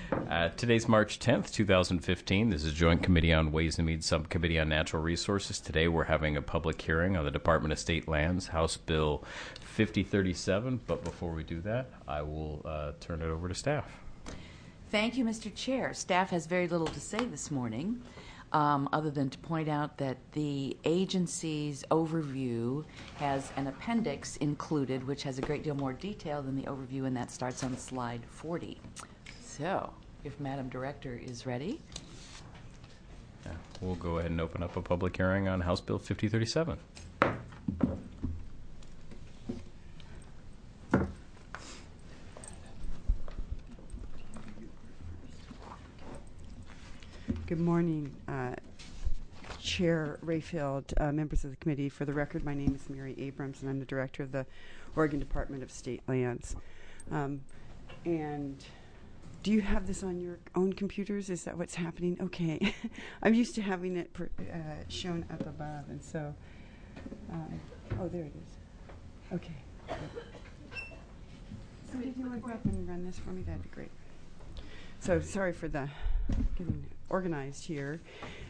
Today's March 10th, 2015. This is Joint Committee on Ways and Means, Subcommittee on Natural Resources. Today we're having a public hearing on the Department of State Lands, House Bill 5037. But before we do that, I will turn it over to staff. Thank you, Mr. Chair. Staff has very little to say this morning, other than to point out that the agency's overview has an appendix included, which has a great deal more detail than the overview, and that starts on slide 40. So, if Madam Director is ready. Yeah, we'll go ahead and open up a public hearing on House Bill 5037. Good morning, Chair Rayfield, members of the committee. For the record, my name is Mary Abrams, and I'm the director of the Oregon Department of State Lands. And do you have this on your own computers? Is that what's happening? Okay. I'm used to having it shown up above, and so, oh, there it is. Okay. So did you want to go up and run this for me? That'd be great. So sorry for the getting organized here.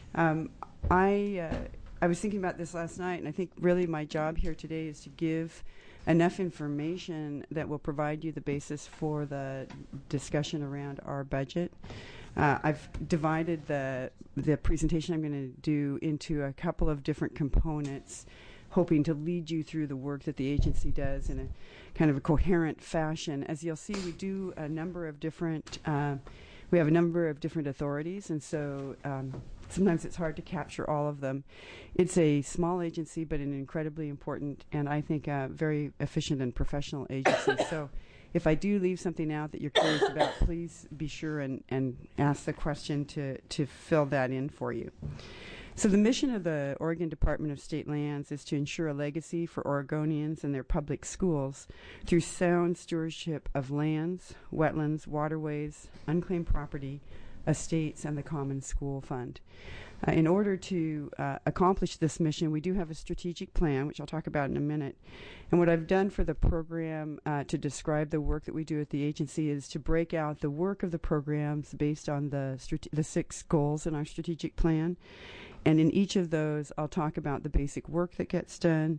I was thinking about this last night, and I think really my job here today is to give enough information that will provide you the basis for the discussion around our budget. I've divided the presentation I'm going to do into a couple of different components, hoping to lead you through the work that the agency does in a kind of a coherent fashion. As you'll see, we do a number of different we have a number of different authorities, and so sometimes it's hard to capture all of them. It's a small agency, but an incredibly important and I think a very efficient and professional agency. So if I do leave something out that you're curious about, please be sure and ask the question to fill that in for you. So the mission of the Oregon Department of State Lands is to ensure a legacy for Oregonians and their public schools through sound stewardship of lands, wetlands, waterways, unclaimed property, estates, and the Common School Fund. In order to accomplish this mission, we do have a strategic plan, which I'll talk about in a minute. And what I've done for the program to describe the work that we do at the agency is to break out the work of the programs based on the 6 goals in our strategic plan. And in each of those, I'll talk about the basic work that gets done,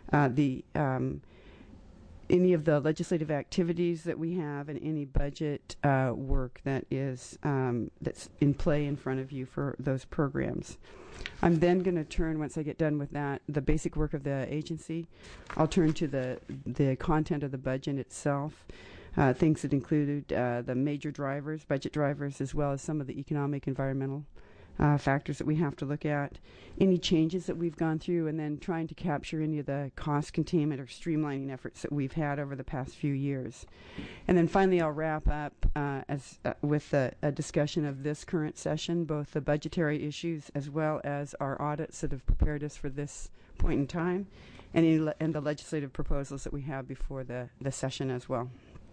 any of the legislative activities that we have, and any budget work that is that's in play in front of you for those programs. I'm then going to turn, once I get done with that, the basic work of the agency, I'll turn to the content of the budget itself, things that include the major drivers, budget drivers, as well as some of the economic, environmental factors that we have to look at, any changes that we've gone through, and then trying to capture any of the cost containment or streamlining efforts that we've had over the past few years. And then finally, I'll wrap up with a discussion of this current session, both the budgetary issues as well as our audits that have prepared us for this point in time, and the legislative proposals that we have before the session as well.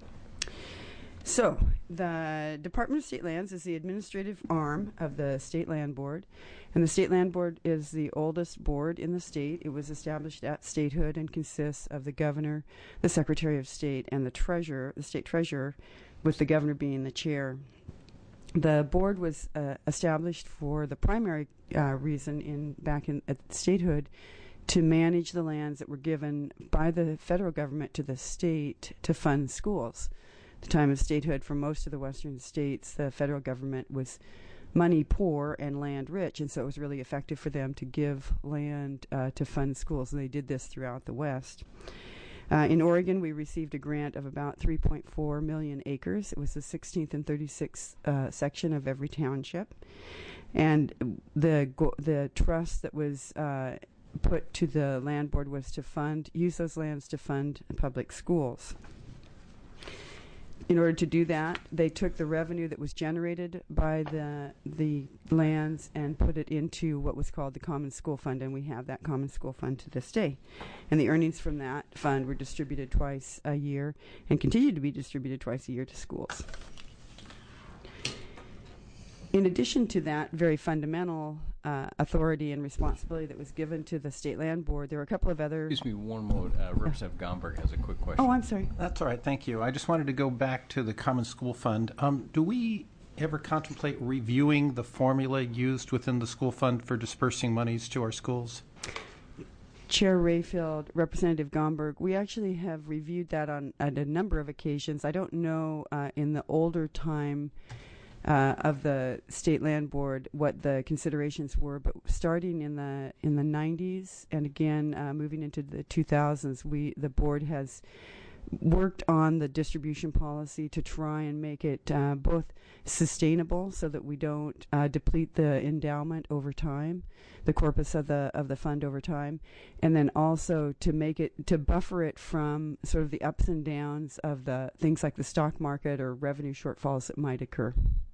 So, the Department of State Lands is the administrative arm of the State Land Board, and the State Land Board is the oldest board in the state. It was established at statehood and consists of the governor, the Secretary of State, and the treasurer, the state treasurer, with the governor being the chair. The board was established for the primary reason back at statehood to manage the lands that were given by the federal government to the state to fund schools. The time of statehood for most of the western states, the federal government was money poor and land rich, and so it was really effective for them to give land to fund schools, and they did this throughout the West. In Oregon, we received a grant of about 3.4 million acres. It was the 16th and 36th section of every township, and the trust that was put to the land board was to use those lands to fund public schools. In order to do that, they took the revenue that was generated by the lands and put it into what was called the Common School Fund, and we have that Common School Fund to this day. And the earnings from that fund were distributed twice a year and continue to be distributed twice a year to schools. In addition to that very fundamental authority and responsibility that was given to the State Land Board, there were a couple of other... Excuse me one moment. Representative Gomberg has a quick question. Oh, I'm sorry. That's all right. Thank you. I just wanted to go back to the Common School Fund. Do we ever contemplate reviewing the formula used within the school fund for dispersing monies to our schools? Chair Rayfield, Representative Gomberg, we actually have reviewed that at a number of occasions. I don't know in the older time of the State Land Board what the considerations were, but starting in the 90s and again moving into the 2000s, the board has worked on the distribution policy to try and make it both sustainable so that we don't deplete the endowment over time, the corpus of the fund over time, and then also to make it, to buffer it from sort of the ups and downs of the things like the stock market or revenue shortfalls that might occur.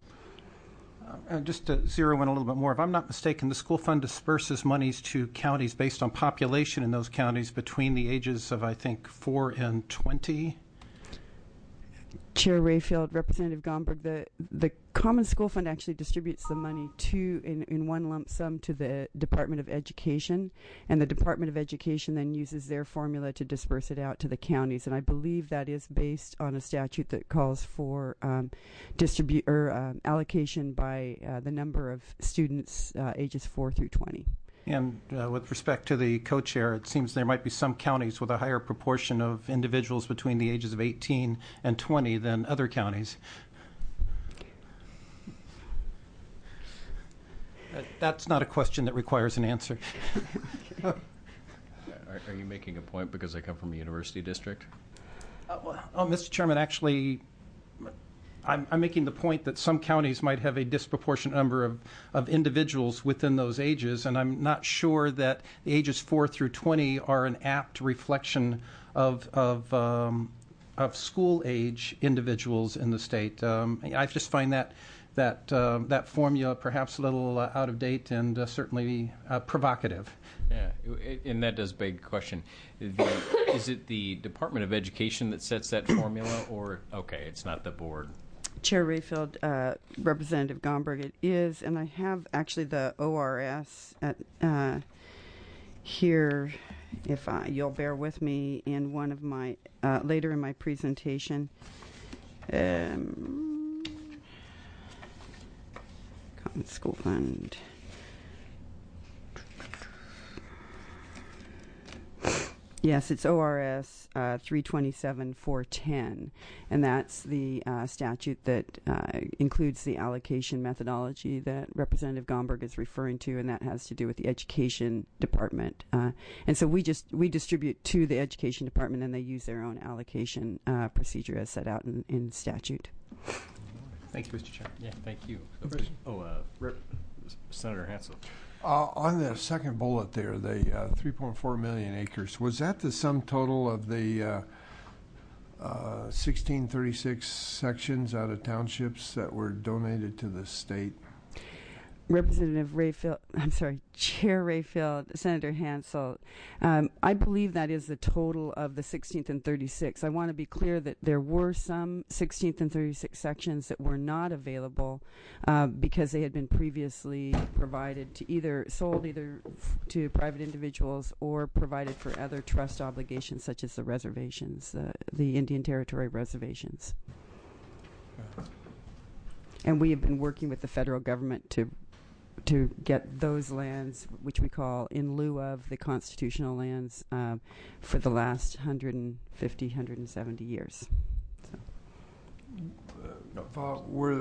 Just to zero in a little bit more, if I'm not mistaken, the school fund disperses monies to counties based on population in those counties between the ages of, I think, 4 and 20. Chair Rayfield, Representative Gomberg, the Common School Fund actually distributes the money in one lump sum to the Department of Education, and the Department of Education then uses their formula to disperse it out to the counties. And I believe that is based on a statute that calls for allocation by the number of students ages 4 through 20. And with respect to the co-chair, it seems there might be some counties with a higher proportion of individuals between the ages of 18 and 20 than other counties. That's not a question that requires an answer. Are you making a point because I come from a university district? Mr. Chairman, actually, I'm making the point that some counties might have a disproportionate number of individuals within those ages, and I'm not sure that the ages 4 through 20 are an apt reflection of school age individuals in the state. I just find that formula perhaps a little out of date and certainly provocative. Yeah, and that does beg the question. Is it the Department of Education that sets that formula, or, okay, it's not the board? Chair Rayfield, Representative Gomberg, it is, and I have actually the ORS at here, if you'll bear with me, in one of my, later in my presentation. Common School Fund. Yes, it's ORS 327-410, and that's the statute that includes the allocation methodology that Representative Gomberg is referring to, and that has to do with the Education Department. And so we distribute to the Education Department, and they use their own allocation procedure as set out in statute. Thank you, Mr. Chair. Yeah, thank you. Senator Hansel. On the second bullet there, the 3.4 million acres, was that the sum total of the 1636 sections out of townships that were donated to the state? Representative Rayfield, Chair Rayfield, Senator Hansel, I believe that is the total of the 16th and 36. I want to be clear that there were some 16th and 36 sections that were not available because they had been previously provided to sold to private individuals or provided for other trust obligations such as the reservations, the Indian Territory reservations. And we have been working with the federal government to get those lands, which we call in lieu of the constitutional lands, for the last 150, 170 years. So.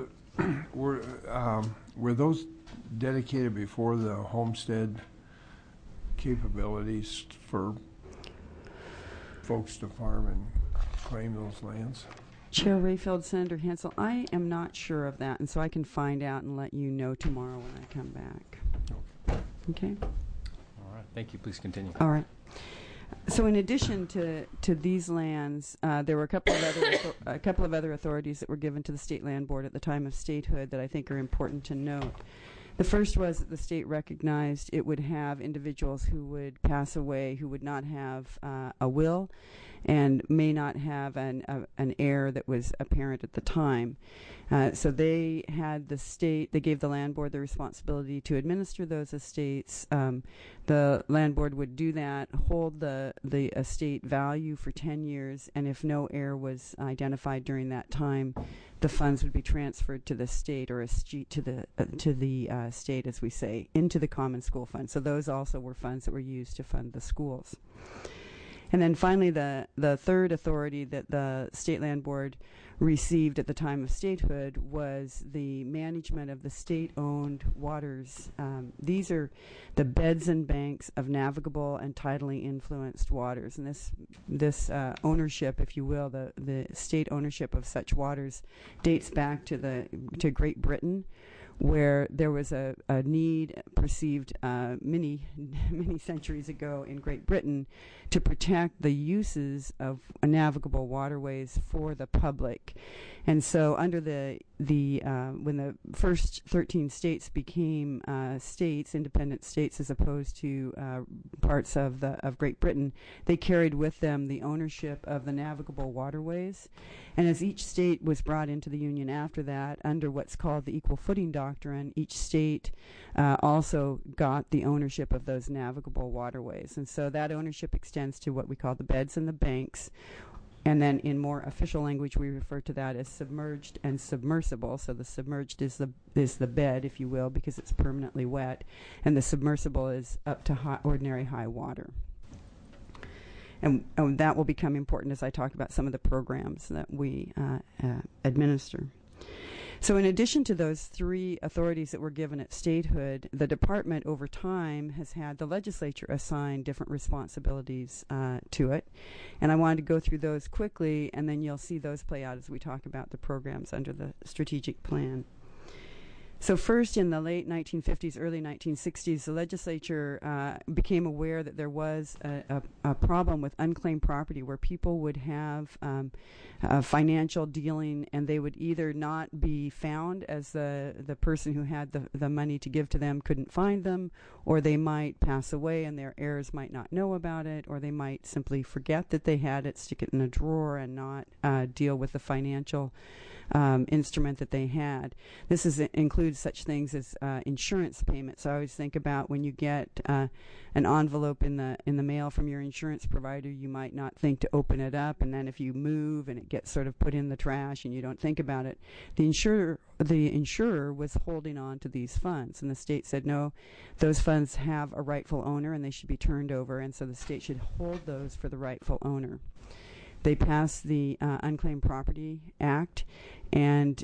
Were those dedicated before the homestead capabilities for folks to farm and claim those lands? Chair Rayfield, Senator Hansel, I am not sure of that, and so I can find out and let you know tomorrow when I come back. Okay? All right. Thank you. Please continue. All right. So in addition to these lands, there were a couple of other authorities that were given to the State Land Board at the time of statehood that I think are important to note. The first was that the state recognized it would have individuals who would pass away who would not have a will, and may not have an heir that was apparent at the time. So they had they gave the land board the responsibility to administer those estates. The land board would do that, hold the estate value for 10 years, and if no heir was identified during that time, the funds would be transferred to the state, or to the state, as we say, into the common school fund. So those also were funds that were used to fund the schools. And then finally, the third authority that the State Land Board received at the time of statehood was the management of the state-owned waters. These are the beds and banks of navigable and tidally influenced waters. And this ownership, if you will, the state ownership of such waters dates back to Great Britain, where there was a need perceived many centuries ago in Great Britain to protect the uses of navigable waterways for the public. And so under when the first 13 states became independent states as opposed to parts of Great Britain, they carried with them the ownership of the navigable waterways. And as each state was brought into the Union after that, under what's called the Equal Footing Doctrine, each state also got the ownership of those navigable waterways. And so that ownership extends to what we call the beds and the banks. And then in more official language, we refer to that as submerged and submersible. So the submerged is the bed, if you will, because it's permanently wet. And the submersible is up to ordinary high water. And that will become important as I talk about some of the programs that we administer. So in addition to those three authorities that were given at statehood, the department over time has had the legislature assign different responsibilities to it. And I wanted to go through those quickly, and then you'll see those play out as we talk about the programs under the strategic plan. So first, in the late 1950s, early 1960s, the legislature became aware that there was a problem with unclaimed property where people would have financial dealing, and they would either not be found as the person who had the money to give to them couldn't find them, or they might pass away and their heirs might not know about it, or they might simply forget that they had it, stick it in a drawer, and not deal with the financial instrument that they had. This includes such things as insurance payments. I always think about when you get an envelope in the mail from your insurance provider, you might not think to open it up, and then if you move and it gets sort of put in the trash and you don't think about it, the insurer was holding on to these funds, and the state said no, those funds have a rightful owner and they should be turned over, and so the state should hold those for the rightful owner. They passed the Unclaimed Property Act, and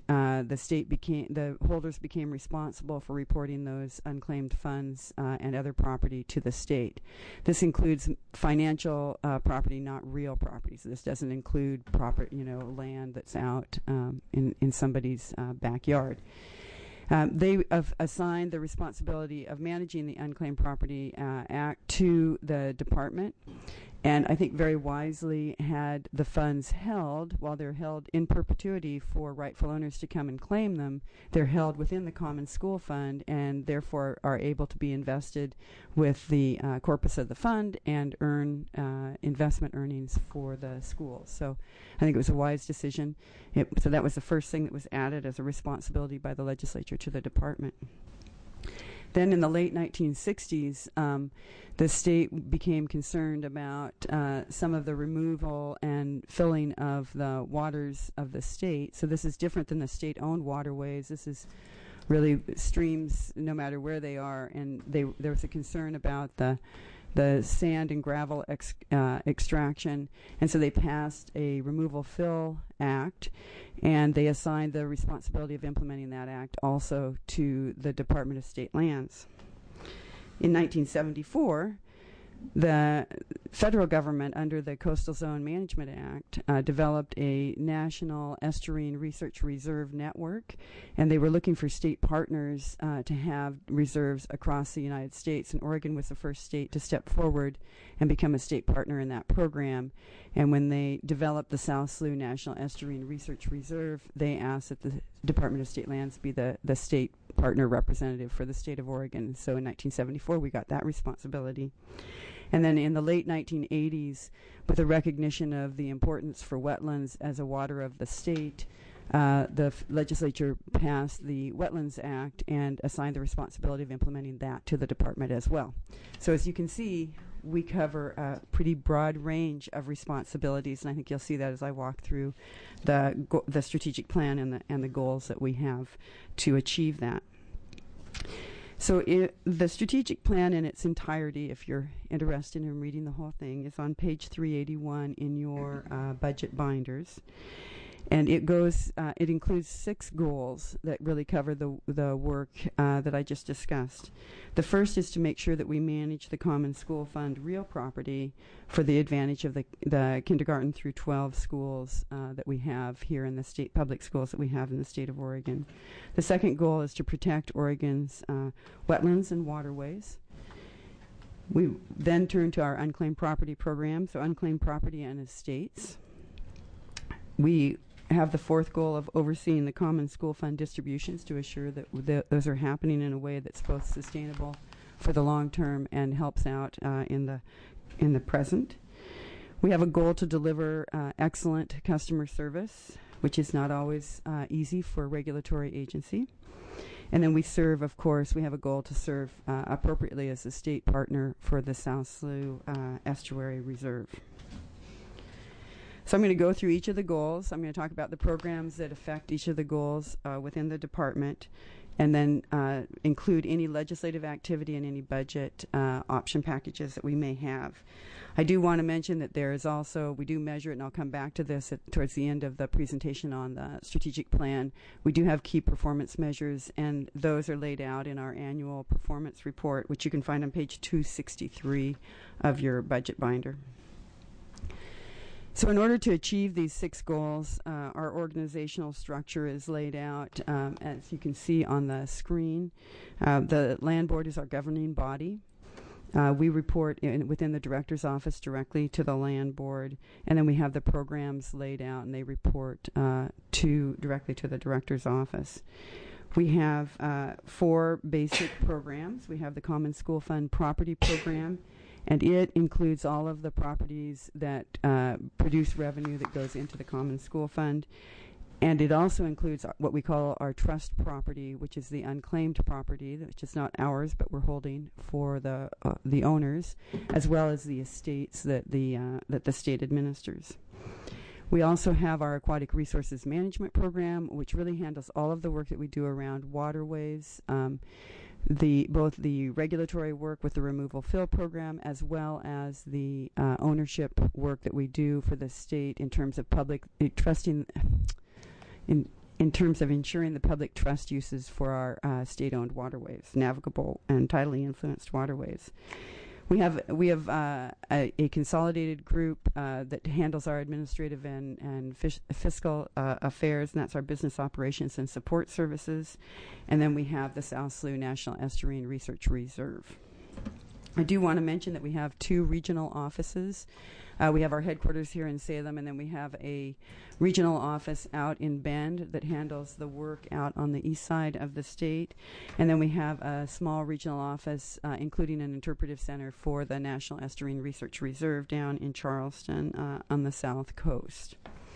the holders became responsible for reporting those unclaimed funds and other property to the state. This includes financial property, not real property. So this doesn't include land that's out in somebody's backyard. They have assigned the responsibility of managing the Unclaimed Property Act to the department, and I think very wisely had the funds held, while they're held in perpetuity for rightful owners to come and claim them, they're held within the Common School Fund and therefore are able to be invested with the corpus of the fund and earn investment earnings for the schools. So I think it was a wise decision. So that was the first thing that was added as a responsibility by the legislature to the department. Then in the late 1960s, the state became concerned about some of the removal and filling of the waters of the state. So this is different than the state-owned waterways. This is really streams no matter where they are, and there was a concern about the sand and gravel extraction, and so they passed a Removal Fill Act, and they assigned the responsibility of implementing that act also to the Department of State Lands. In 1974, the federal government, under the Coastal Zone Management Act, developed a national estuarine research reserve network, and they were looking for state partners to have reserves across the United States, and Oregon was the first state to step forward and become a state partner in that program. And when they developed the South Slough National Estuarine Research Reserve, they asked that the Department of State Lands be the state partner representative for the state of Oregon. So in 1974, we got that responsibility. And then in the late 1980s, with the recognition of the importance for wetlands as a water of the state, the legislature passed the Wetlands Act and assigned the responsibility of implementing that to the department as well. So as you can see, we cover a pretty broad range of responsibilities, and I think you'll see that as I walk through the strategic plan and the goals that we have to achieve that. So the strategic plan in its entirety, if you're interested in reading the whole thing, is on page 381 in your budget binders. And it includes 6 goals that really cover the work that I just discussed. The first is to make sure that we manage the Common School Fund real property for the advantage of the kindergarten through 12 schools that we have here in the state, public schools that we have in the state of Oregon. The second goal is to protect Oregon's wetlands and waterways. We then turn to our unclaimed property program, so unclaimed property and estates. We have the fourth goal of overseeing the Common School Fund distributions to assure that those are happening in a way that's both sustainable for the long term and helps out in the present. We have a goal to deliver excellent customer service, which is not always easy for a regulatory agency. And then we serve, of course, we have a goal to serve appropriately as a state partner for the South Slough Estuary Reserve. So I'm going to go through each of the goals. I'm going to talk about the programs that affect each of the goals within the department, and then include any legislative activity and any budget option packages that we may have. I do want to mention that there is also, we do measure it, and I'll come back to this towards the end of the presentation on the strategic plan. We do have key performance measures, and those are laid out in our annual performance report, which you can find on page 263 of your budget binder. So in order to achieve these 6 goals, our organizational structure is laid out, as you can see on the screen. The Land Board is our governing body. We report within the Director's Office directly to the Land Board, and then we have the programs laid out, and they report directly to the Director's Office. We have 4 basic programs. We have the Common School Fund Property Program, and it includes all of the properties that produce revenue that goes into the Common School Fund. And it also includes what we call our trust property, which is the unclaimed property, which is not ours, but we're holding for the owners, as well as the estates that the state administers. We also have our Aquatic Resources Management Program, which really handles all of the work that we do around waterways, both the regulatory work with the removal fill program, as well as the ownership work that we do for the state in terms of public trusting, in terms of ensuring the public trust uses for our state-owned waterways, navigable and tidally influenced waterways. We have a consolidated group that handles our administrative and fiscal affairs, and that's our business operations and support services. And then we have the South Slough National Estuarine Research Reserve. I do want to mention that we have 2 regional offices. We have our headquarters here in Salem, and then we have a regional office out in Bend that handles the work out on the east side of the state. And then we have a small regional office, including an interpretive center for the National Estuarine Research Reserve down in Charleston on the south coast.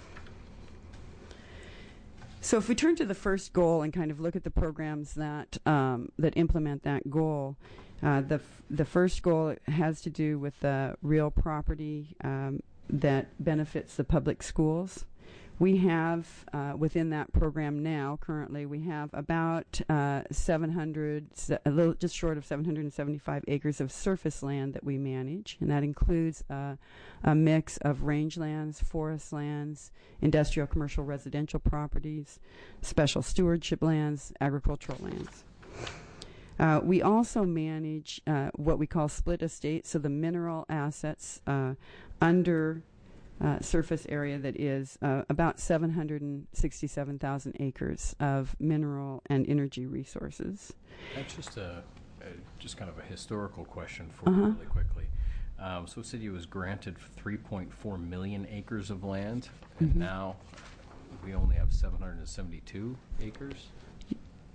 So if we turn to the first goal and kind of look at the programs that implement that goal, the first goal has to do with the real property that benefits the public schools. We have, within that program now, currently, we have about 700, just short of 775 acres of surface land that we manage, and that includes a mix of rangelands, forest lands, industrial, commercial, residential properties, special stewardship lands, agricultural lands. We also manage what we call split estates, so the mineral assets under surface area that is about 767,000 acres of mineral and energy resources. That's just kind of a historical question for you really quickly. So the city was granted 3.4 million acres of land, and now we only have 772 acres?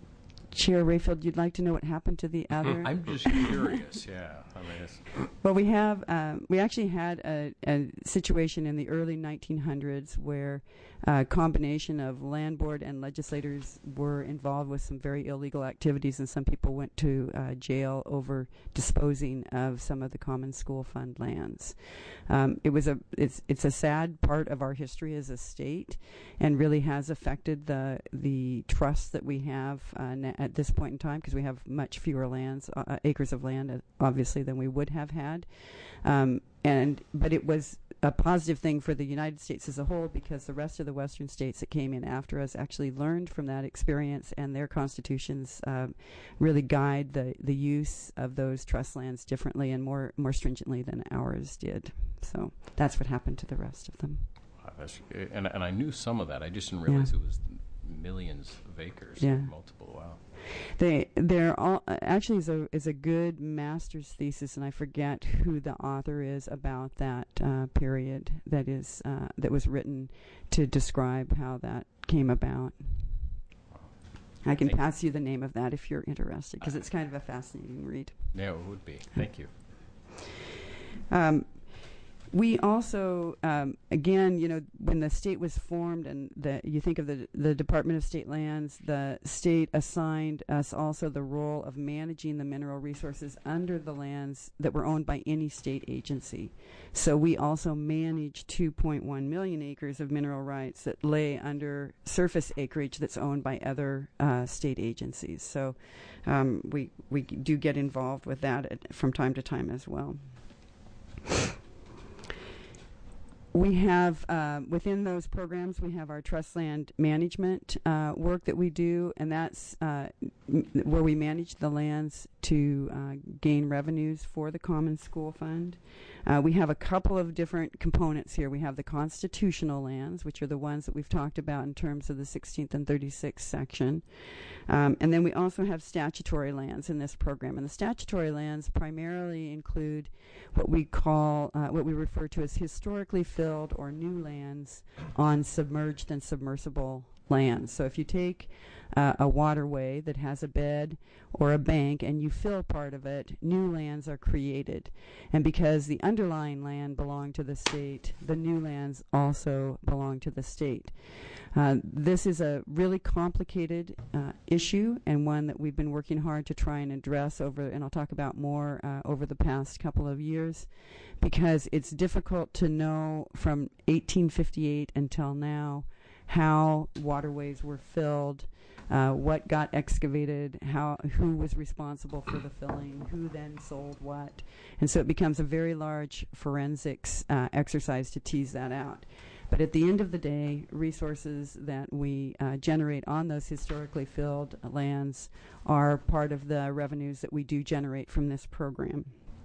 Chair Rayfield, you'd like to know what happened to the other? I'm just curious. Yeah. I mean, Well, we actually had a situation in the early 1900s where a combination of land board and legislators were involved with some very illegal activities, and some people went to jail over disposing of some of the common school fund lands. It's a sad part of our history as a state, and really has affected the trust that we have at this point in time, because we have much fewer acres of land, obviously, than we would have had. But it was a positive thing for the United States as a whole, because the rest of the Western states that came in after us actually learned from that experience, and their constitutions really guide the use of those trust lands differently and more stringently than ours did. So that's what happened to the rest of them. and I knew some of that. I just didn't realize it was millions of acres. Yeah. Multiple. Wow. They're all actually is a good master's thesis, and I forget who the author is about that period that was written to describe how that came about. I can pass you the name of that if you're interested, because it's kind of a fascinating read. Yeah, it would be. Thank you. We also, again, when the state was formed, and you think of the Department of State Lands, the state assigned us also the role of managing the mineral resources under the lands that were owned by any state agency. So we also manage 2.1 million acres of mineral rights that lay under surface acreage that's owned by other state agencies. So we do get involved with that from time to time as well. We have, within those programs, we have our trust land management work that we do, and that's where we manage the lands to gain revenues for the Common School Fund. We have a couple of different components here. We have the constitutional lands, which are the ones that we've talked about in terms of the 16th and 36th section. And then we also have statutory lands in this program. And the statutory lands primarily include what we refer to as historically filled or new lands on submerged and submersible lands. So if you take a waterway that has a bed or a bank and you fill part of it, new lands are created. And because the underlying land belonged to the state, the new lands also belong to the state. This is a really complicated issue, and one that we've been working hard to try and address and I'll talk about more over the past couple of years, because it's difficult to know from 1858 until now how waterways were filled, what got excavated, who was responsible for the filling, who then sold what. And so it becomes a very large forensics exercise to tease that out. But at the end of the day, resources that we generate on those historically filled lands are part of the revenues that we do generate from this program.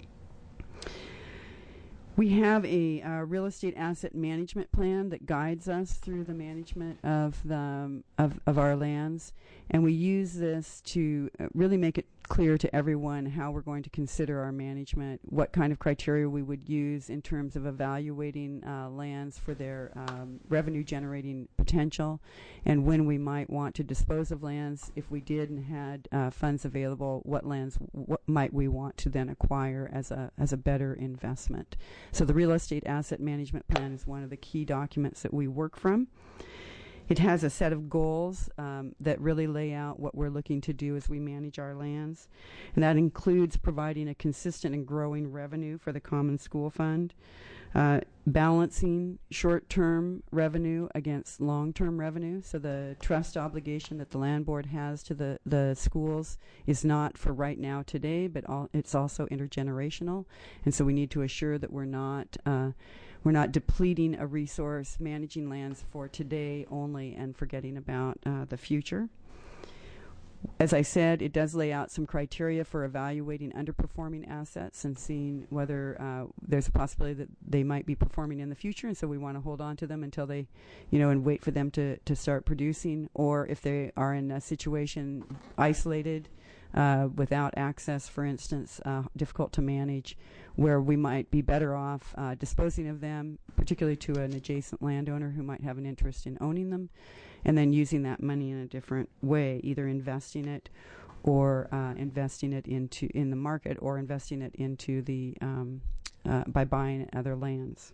We have a real estate asset management plan that guides us through the management of our lands, and we use this to really make it clear to everyone how we're going to consider our management, what kind of criteria we would use in terms of evaluating lands for their revenue-generating potential, and when we might want to dispose of lands. If we did and had funds available, what might we want to then acquire as a better investment. So the Real Estate Asset Management Plan is one of the key documents that we work from. It has a set of goals that really lay out what we're looking to do as we manage our lands. And that includes providing a consistent and growing revenue for the Common School Fund, balancing short-term revenue against long-term revenue. So the trust obligation that the land board has to the schools is not for right now today, but it's also intergenerational. And so we need to assure that we're not depleting a resource, managing lands for today only and forgetting about the future. As I said, it does lay out some criteria for evaluating underperforming assets and seeing whether there's a possibility that they might be performing in the future, and so we want to hold on to them until they, and wait for them to start producing, or if they are in a situation isolated, without access, for instance, difficult to manage, where we might be better off disposing of them, particularly to an adjacent landowner who might have an interest in owning them, and then using that money in a different way, either investing it or investing it in the market, or investing it into the by buying other lands.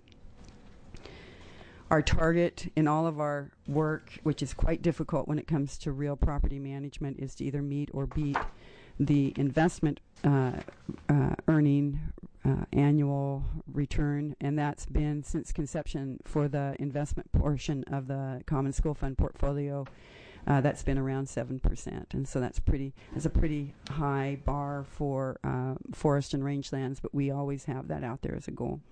Our target in all of our work, which is quite difficult when it comes to real property management, is to either meet or beat the investment earning annual return, and that's been since conception for the investment portion of the Common School Fund portfolio. That's been around 7%, and so that's a pretty high bar for forest and rangelands, but we always have that out there as a goal.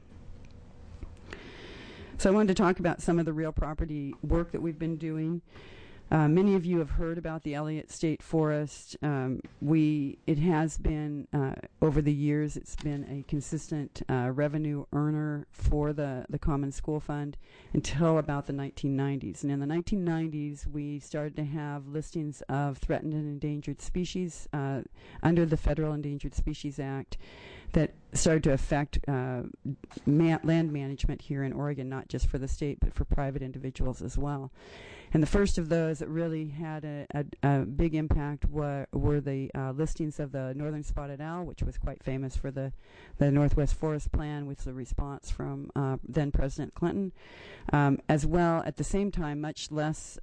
So I wanted to talk about some of the real property work that we've been doing. Many of you have heard about the Elliott State Forest. It has been, over the years, it's been a consistent revenue earner for the Common School Fund until about the 1990s. And in the 1990s, we started to have listings of threatened and endangered species under the Federal Endangered Species Act that started to affect land management here in Oregon, not just for the state, but for private individuals as well. And the first of those that really had a big impact were the listings of the northern spotted owl, which was quite famous for the Northwest Forest Plan, with the response from then President Clinton, as well at the same time, much less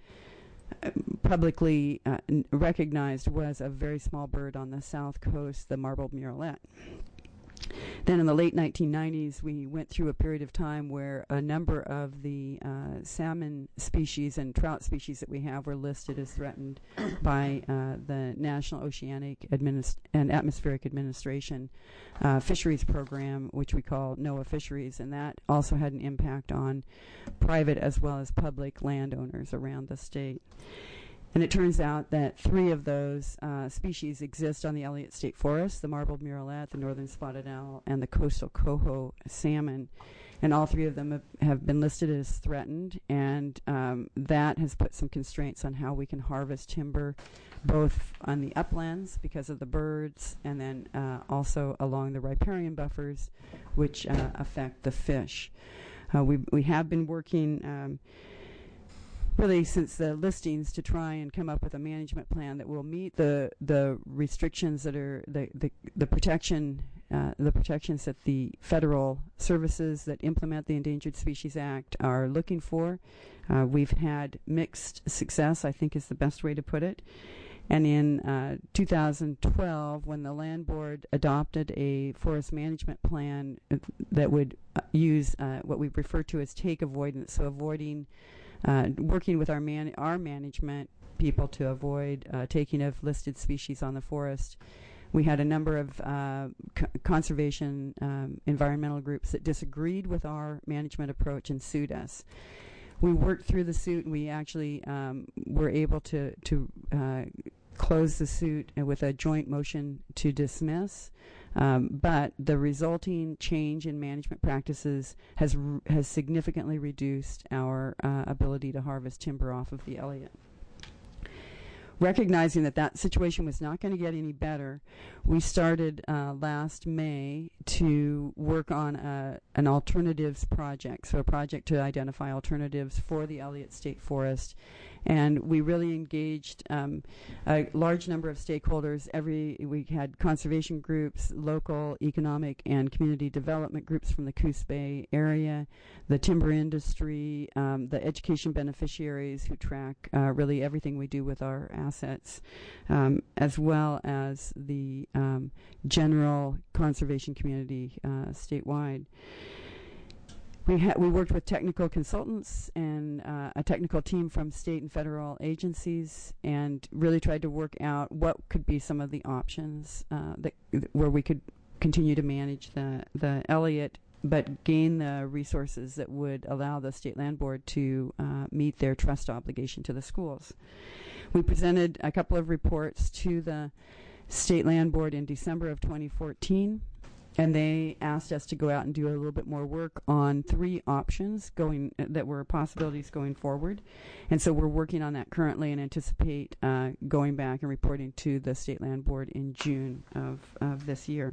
publicly recognized, was a very small bird on the south coast, the marbled murrelet. Then in the late 1990s, we went through a period of time where a number of the salmon species and trout species that we have were listed as threatened by the National Oceanic and Atmospheric Administration fisheries program, which we call NOAA Fisheries, and that also had an impact on private as well as public landowners around the state. And it turns out that 3 of those species exist on the Elliott State Forest: the marbled murrelet, the northern spotted owl, and the coastal coho salmon. And all 3 of them have been listed as threatened, and that has put some constraints on how we can harvest timber, both on the uplands because of the birds, and then also along the riparian buffers, which affect the fish. We have been working really since the listings to try and come up with a management plan that will meet the restrictions that are the protections that the federal services that implement the Endangered Species Act are looking for. We've had mixed success, I think is the best way to put it. And in 2012, when the Land Board adopted a forest management plan that would use what we refer to as take avoidance, so avoiding working with our management people to avoid taking of listed species on the forest. We had a number of conservation environmental groups that disagreed with our management approach and sued us. We worked through the suit, and we actually were able to close the suit with a joint motion to dismiss. But the resulting change in management practices has significantly reduced our ability to harvest timber off of the Elliott. Recognizing that situation was not going to get any better, we started last May to work on an alternatives project, so a project to identify alternatives for the Elliott State Forest. And we really engaged a large number of stakeholders. We had conservation groups, local economic and community development groups from the Coos Bay area, the timber industry, the education beneficiaries who track really everything we do with our assets, as well as the general conservation community statewide. We worked with technical consultants and a technical team from state and federal agencies, and really tried to work out what could be some of the options where we could continue to manage the Elliott, but gain the resources that would allow the State Land Board to meet their trust obligation to the schools. We presented a couple of reports to the State Land Board in December of 2014. And they asked us to go out and do a little bit more work on 3 options that were possibilities going forward. And so we're working on that currently and anticipate going back and reporting to the State Land Board in June of this year.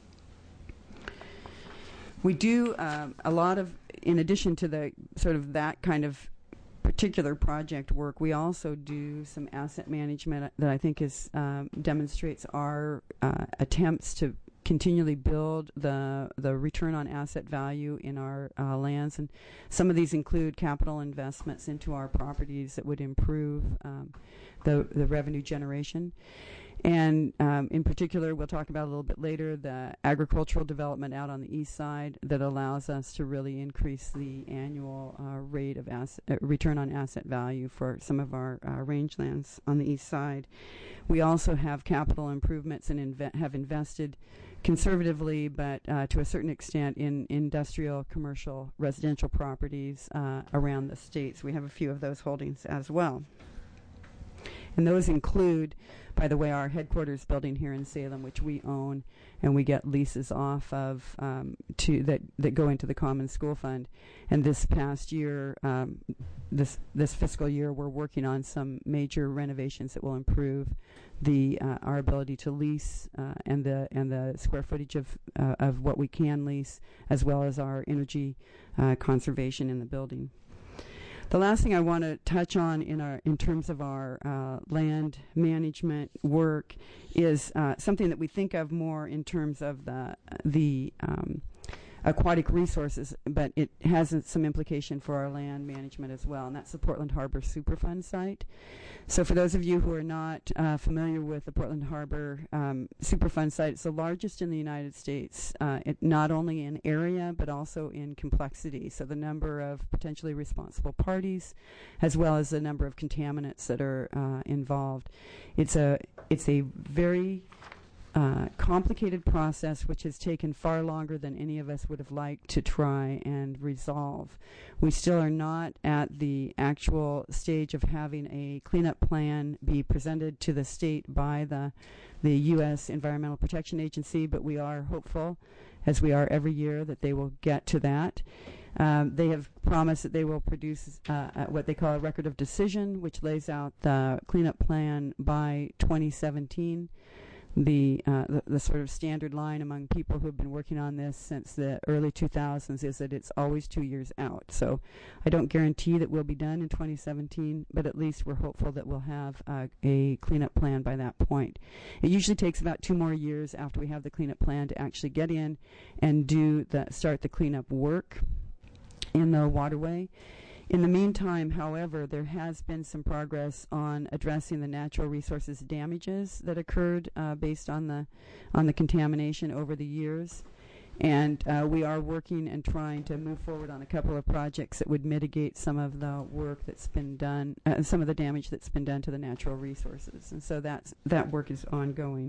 We do a lot of, in addition to the sort of that kind of particular project work, we also do some asset management that I think demonstrates our attempts to continually build the return on asset value in our lands, and some of these include capital investments into our properties that would improve the revenue generation. And in particular, we'll talk about a little bit later, the agricultural development out on the east side that allows us to really increase the annual rate of return on asset value for some of our rangelands on the east side. We also have capital improvements and have invested conservatively, but to a certain extent, in industrial, commercial, residential properties around the states. We have a few of those holdings as well. And those include, by the way, our headquarters building here in Salem, which we own, and we get leases off of that go into the Common School Fund. And this past year, this fiscal year, we're working on some major renovations that will improve our ability to lease and the square footage of what we can lease, as well as our energy conservation in the building. The last thing I want to touch on in terms of our land management work is something that we think of more in terms of the aquatic resources, but it has some implication for our land management as well, and that's the Portland Harbor Superfund site. So for those of you who are not familiar with the Portland Harbor Superfund site, it's the largest in the United States, not only in area but also in complexity. So the number of potentially responsible parties, as well as the number of contaminants that are involved. It's a very complicated process which has taken far longer than any of us would have liked to try and resolve. We still are not at the actual stage of having a cleanup plan be presented to the state by the U.S. Environmental Protection Agency, but we are hopeful, as we are every year, that they will get to that. They have promised that they will produce what they call a record of decision, which lays out the cleanup plan by 2017. The sort of standard line among people who have been working on this since the early 2000s is that it's always 2 years out. So I don't guarantee that we'll be done in 2017, but at least we're hopeful that we'll have a cleanup plan by that point. It usually takes about 2 more years after we have the cleanup plan to actually get in and start the cleanup work in the waterway. In the meantime, however, there has been some progress on addressing the natural resources damages that occurred based on the contamination over the years. And we are working and trying to move forward on a couple of projects that would mitigate some of the work that's been done, some of the damage that's been done to the natural resources. And so that work is ongoing.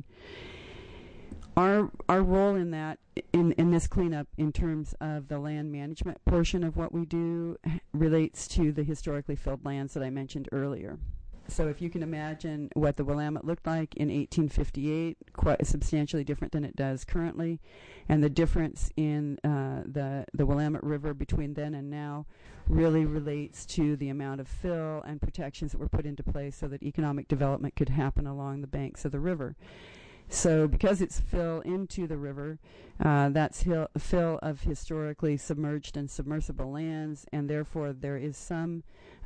Our role in that, in this cleanup, in terms of the land management portion of what we do, relates to the historically filled lands that I mentioned earlier. So if you can imagine what the Willamette looked like in 1858, quite substantially different than it does currently, and the difference in the Willamette River between then and now really relates to the amount of fill and protections that were put into place so that economic development could happen along the banks of the river. So because it's fill into the river, that's fill of historically submerged and submersible lands, and therefore there's some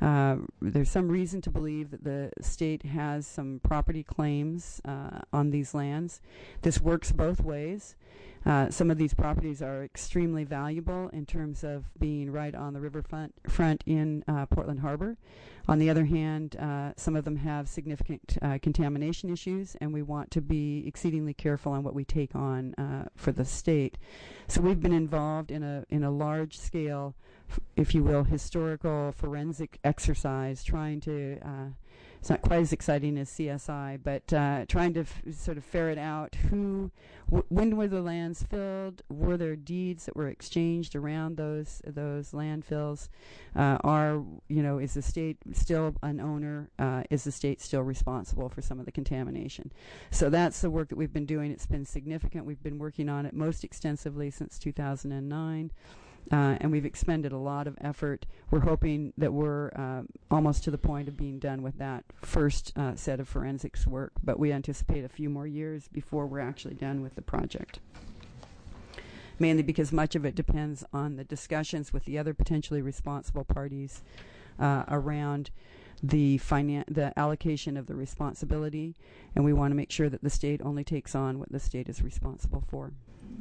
reason to believe that the state has some property claims on these lands. This works both ways. Some of these properties are extremely valuable in terms of being right on the riverfront in Portland Harbor. On the other hand, some of them have significant contamination issues, and we want to be exceedingly careful on what we take on for the state. So we've been involved in a large scale, if you will, historical forensic exercise trying to it's not quite as exciting as CSI, but trying to sort of ferret out when were the lands filled? Were there deeds that were exchanged around those landfills? Is the state still an owner? Is the state still responsible for some of the contamination? So that's the work that we've been doing. It's been significant. We've been working on it most extensively since 2009. And we've expended a lot of effort. We're hoping that we're almost to the point of being done with that first set of forensics work, but we anticipate a few more years before we're actually done with the project. Mainly because much of it depends on the discussions with the other potentially responsible parties around the allocation of the responsibility, and we want to make sure that the state only takes on what the state is responsible for.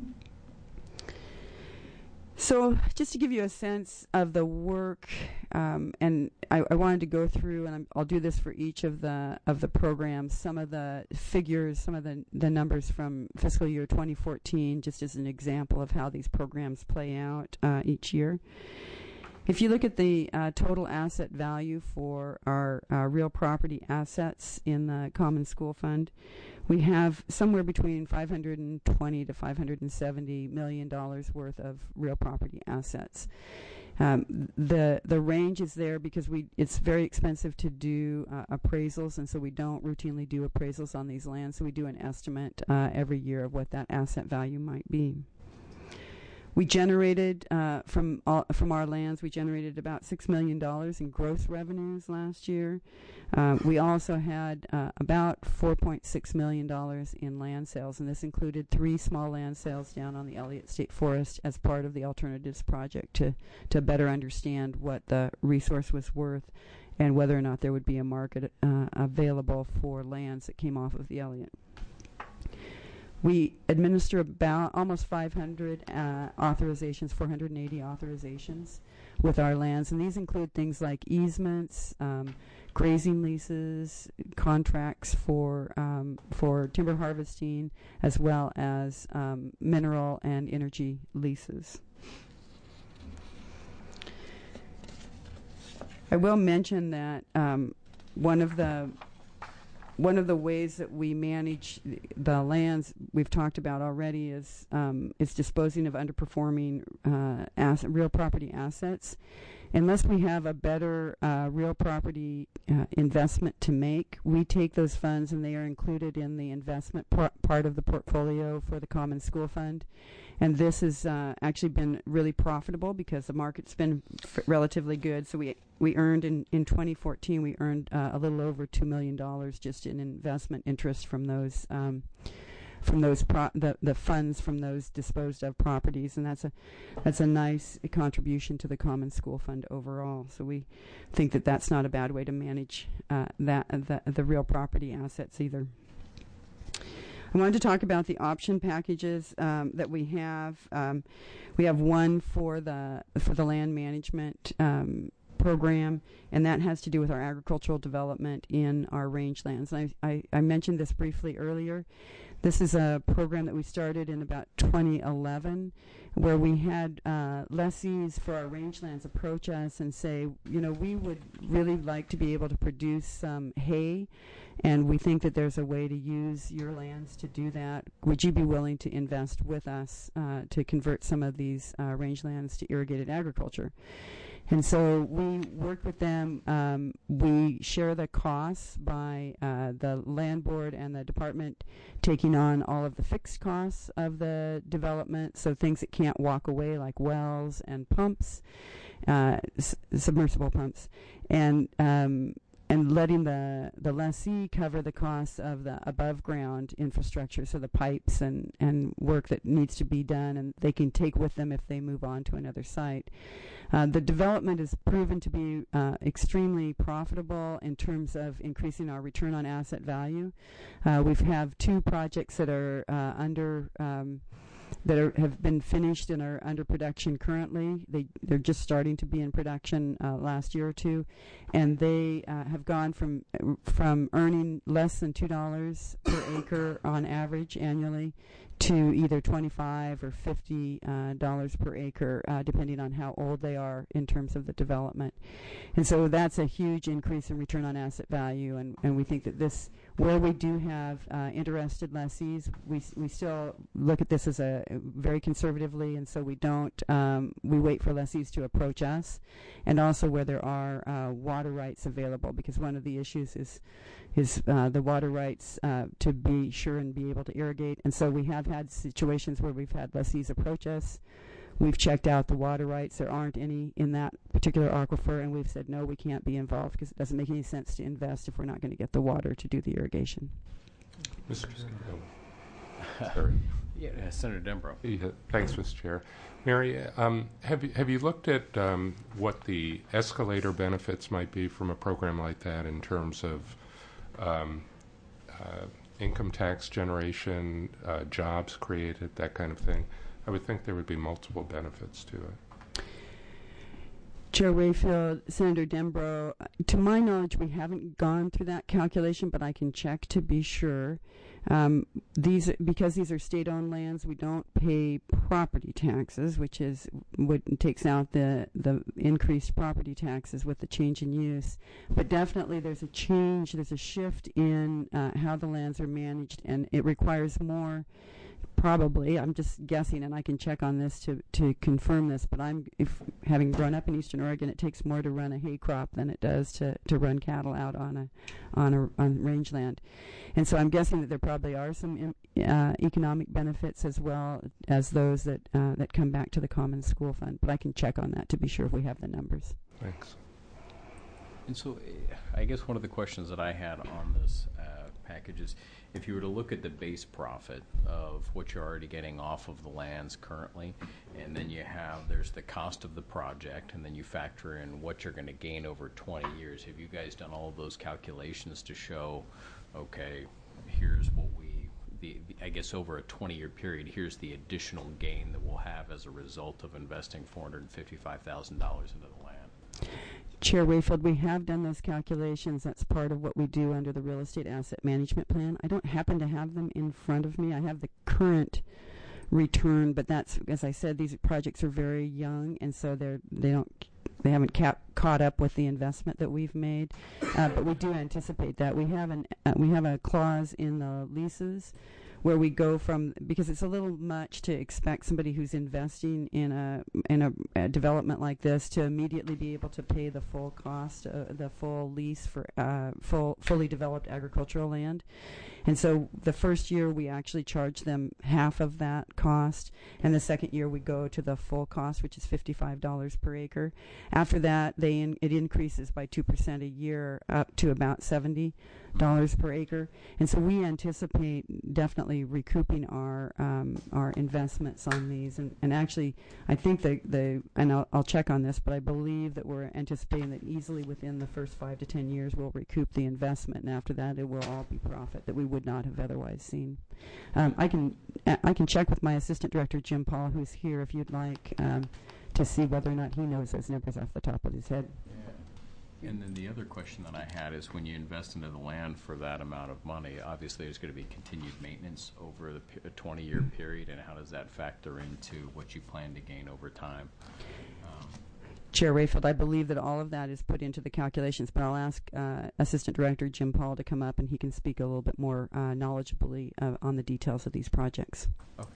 So just to give you a sense of the work, and I wanted to go through, and I'll do this for each of the programs, some of the figures, some of the numbers from fiscal year 2014, just as an example of how these programs play out each year. If you look at the total asset value for our real property assets in the Common School Fund, we have somewhere between $520 to $570 million worth of real property assets. The range is there because it's very expensive to do appraisals, and so we don't routinely do appraisals on these lands. So we do an estimate every year of what that asset value might be. We generated from our lands. We generated about $6 million in gross revenues last year. We also had about $4.6 million in land sales, and this included 3 small land sales down on the Elliott State Forest as part of the Alternatives Project to better understand what the resource was worth and whether or not there would be a market available for lands that came off of the Elliott. We administer about almost 500 authorizations, 480 authorizations with our lands, and these include things like easements, grazing leases, contracts for timber harvesting, as well as mineral and energy leases. I will mention that one of the ways that we manage the lands we've talked about already is disposing of underperforming real property assets. Unless we have a better real property investment to make, we take those funds and they are included in the investment part of the portfolio for the Common School Fund. And this has actually been really profitable because the market's been relatively good. So we earned in 2014, we earned a little over $2 million just in investment interest from those the funds from those disposed of properties, and that's a nice contribution to the Common School Fund overall. So we think that that's not a bad way to manage the real property assets either. I wanted to talk about the option packages that we have. We have one for the land management program, and that has to do with our agricultural development in our rangelands. I mentioned this briefly earlier. This is a program that we started in about 2011, where we had lessees for our rangelands approach us and say, we would really like to be able to produce some hay, and we think that there's a way to use your lands to do that. Would you be willing to invest with us to convert some of these rangelands to irrigated agriculture? And so we work with them. We share the costs by the land board and the department taking on all of the fixed costs of the development, so things that can't walk away like wells and pumps, submersible pumps, and letting the lessee cover the costs of the above ground infrastructure, so the pipes and work that needs to be done, and they can take with them if they move on to another site. The development has proven to be extremely profitable in terms of increasing our return on asset value. We have 2 projects that are have been finished and are under production currently. They're just starting to be in production last year or 2, and they have gone from earning less than $2 per acre on average annually to either $25 or $50 per acre, depending on how old they are in terms of the development. And so that's a huge increase in return on asset value, and we think that this, where we do have interested lessees, we still look at this as a very conservatively, and so we don't, we wait for lessees to approach us, and also where there are water rights available, because one of the issues is the water rights to be sure and be able to irrigate. And so we have had situations where we've had lessees approach us. We've checked out the water rights. There aren't any in that particular aquifer, and we've said, no, we can't be involved because it doesn't make any sense to invest if we're not going to get the water to do the irrigation. Mr. Sorry. Yeah, Senator Dembro. Yeah, thanks, Mr. Chair. Mary, have you looked at what the escalator benefits might be from a program like that in terms of income tax generation, jobs created, that kind of thing? I would think there would be multiple benefits to it. Chair Rayfield, Senator Dembro, to my knowledge, we haven't gone through that calculation, but I can check to be sure. Because these are state-owned lands, we don't pay property taxes, which is what takes out the increased property taxes with the change in use. But definitely there's a change, there's a shift in how the lands are managed, and it requires more. Probably, I'm just guessing, and I can check on this to confirm this, but having grown up in Eastern Oregon, it takes more to run a hay crop than it does to run cattle out on rangeland. And so I'm guessing that there probably are some economic benefits as well as those that come back to the Common School Fund, but I can check on that to be sure if we have the numbers. Thanks. And so I guess one of the questions that I had on this package is, if you were to look at the base profit of what you're already getting off of the lands currently, and then there's the cost of the project, and then you factor in what you're going to gain over 20 years. Have you guys done all of those calculations to show, okay, here's what I guess over a 20-year period, here's the additional gain that we'll have as a result of investing $455,000 into the land? Chair Rayfield, we have done those calculations. That's part of what we do under the Real Estate Asset Management Plan. I don't happen to have them in front of me. I have the current return, but that's, as I said, these projects are very young, and so they haven't caught up with the investment that we've made. But we do anticipate that. We have a clause in the leases where we go from, because it's a little much to expect somebody who's investing in a development like this to immediately be able to pay the full cost, the full lease for fully developed agricultural land. And so the first year we actually charge them half of that cost, and the second year we go to the full cost, which is $55 per acre. After that, it increases by 2% a year up to about $70 per acre. And so we anticipate definitely recouping our investments on these. And actually, I think and I'll check on this, but I believe that we're anticipating that easily within the first 5 to 10 years we'll recoup the investment, and after that it will all be profit that we would not have otherwise seen. I can check with my assistant director Jim Paul, who's here, if you'd like, to see whether or not he knows those numbers off the top of his head. And then the other question that I had is, when you invest into the land for that amount of money, obviously there's going to be continued maintenance over a 20-year period, and how does that factor into what you plan to gain over time? Chair Rayfield, I believe that all of that is put into the calculations, but I'll ask Assistant Director Jim Paul to come up, and he can speak a little bit more knowledgeably on the details of these projects. Okay.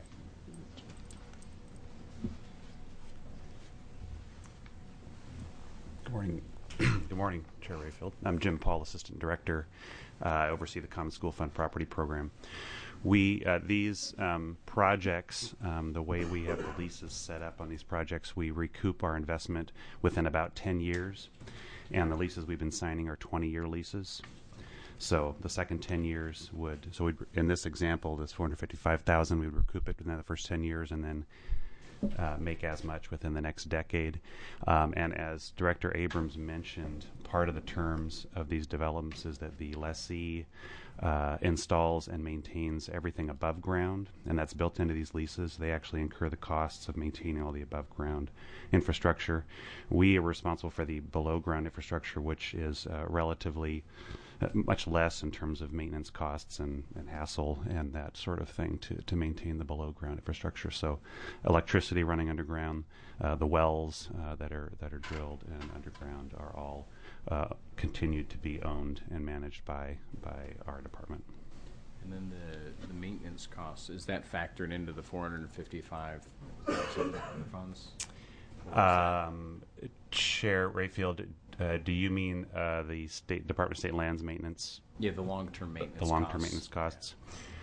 Good morning. Good morning, Chair Rayfield. I'm Jim Paul, Assistant Director. I oversee the Common School Fund Property Program. These projects, the way we have the leases set up on these projects, we recoup our investment within about 10 years. And the leases we've been signing are 20-year leases. So the second 10 years in this example, this $455,000, we would recoup it within the first 10 years and then make as much within the next decade. And as Director Abrams mentioned, part of the terms of these developments is that the lessee installs and maintains everything above ground, and that's built into these leases. They actually incur the costs of maintaining all the above ground infrastructure. We are responsible for the below ground infrastructure, which is relatively much less in terms of maintenance costs and hassle and that sort of thing to maintain the below ground infrastructure. So electricity running underground, the wells that are drilled and underground are all continued to be owned and managed by our department. And then the maintenance costs, is that factored into the 455 funds? Chair Rayfield, do you mean the Department of State Lands maintenance? Yeah, the long-term maintenance The long-term costs. maintenance costs.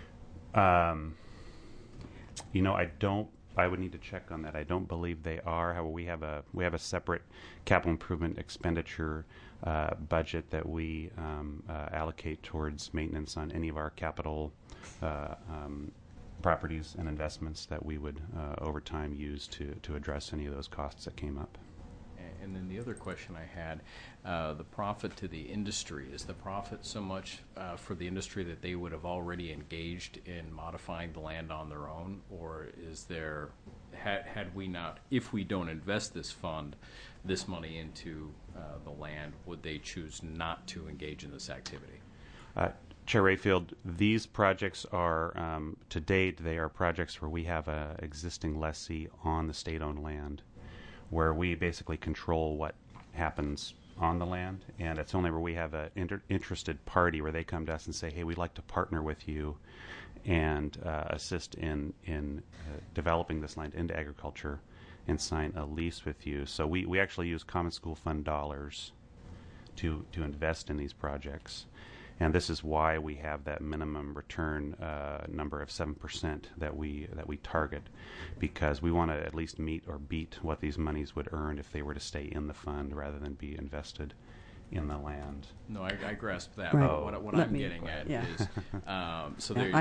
I would need to check on that. I don't believe they are. However, we have a separate capital improvement expenditure budget that we allocate towards maintenance on any of our capital properties and investments that we would over time use to address any of those costs that came up. And then the other question I had, the profit to the industry, is the profit so much for the industry that they would have already engaged in modifying the land on their own, or is there, had we not, if we don't invest this money into the land, would they choose not to engage in this activity? Chair Rayfield, these projects are, to date, they are projects where we have an existing lessee on the state-owned land, where we basically control what happens on the land, and it's only where we have an interested party where they come to us and say, hey, we'd like to partner with you and assist in developing this land into agriculture and sign a lease with you. So we actually use Common School Fund dollars to invest in these projects. And this is why we have that minimum return number of 7% that we target, because we want to at least meet or beat what these monies would earn if they were to stay in the fund rather than be invested in the land. No, I grasp that. Right. But what I'm getting at is, so there.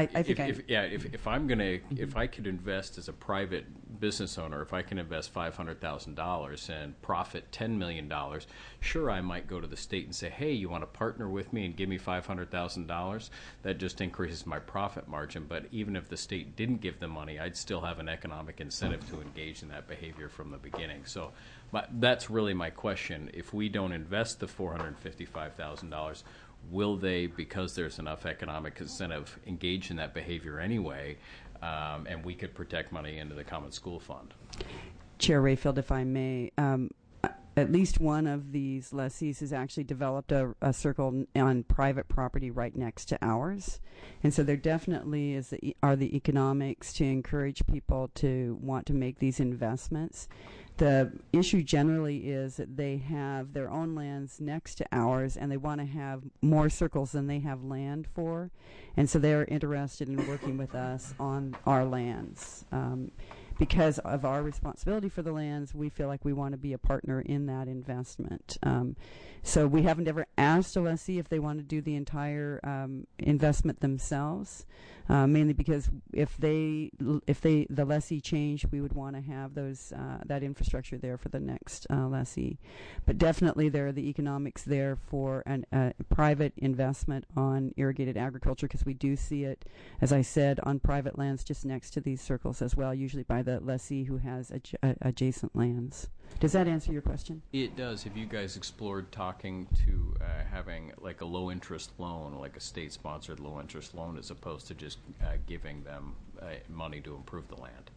If I could invest as a private business owner, if I can invest $500,000 and profit $10 million, sure, I might go to the state and say, hey, you want to partner with me and give me $500,000? That just increases my profit margin. But even if the state didn't give the money, I'd still have an economic incentive to engage in that behavior from the beginning. So that's really my question. If we don't invest the $455,000, will they, because there's enough economic incentive, engage in that behavior anyway, and we could protect money into the Common School Fund? Chair Rayfield, if I may, at least one of these lessees has actually developed a circle on private property right next to ours. And so there definitely are the economics to encourage people to want to make these investments. The issue generally is that they have their own lands next to ours, and they want to have more circles than they have land for. And so they're interested in working with us on our lands. Because of our responsibility for the lands, we feel like we want to be a partner in that investment. So we haven't ever asked a lessee if they want to do the entire investment themselves, mainly because if the lessee changed, we would want to have that infrastructure there for the next lessee. But definitely there are the economics there for a private investment on irrigated agriculture, because we do see it, as I said, on private lands just next to these circles as well, usually by the lessee who has adjacent lands. Does that answer your question? It does. Have you guys explored talking to having like a low-interest loan, like a state-sponsored low-interest loan, as opposed to just giving them money to improve the land?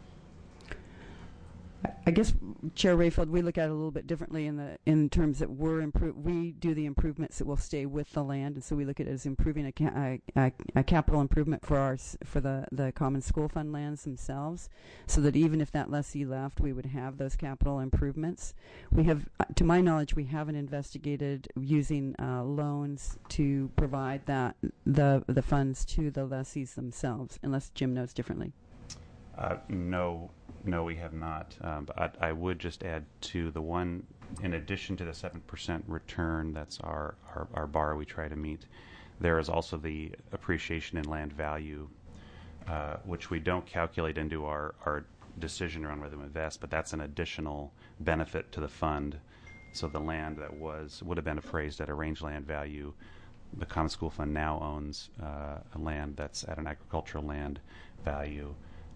I guess, Chair Rayfield, we look at it a little bit differently in terms that we do the improvements that will stay with the land, and so we look at it as improving a capital improvement for the Common School Fund lands themselves, so that even if that lessee left, we would have those capital improvements. We have, to my knowledge, we haven't investigated using loans to provide the funds to the lessees themselves, unless Jim knows differently. No, we have not. But I would just add to the one, in addition to the 7% return, that's our bar we try to meet, there is also the appreciation in land value, which we don't calculate into our decision around whether to invest, but that's an additional benefit to the fund. So the land that would have been appraised at a rangeland value, the Common School Fund now owns a land that's at an agricultural land value.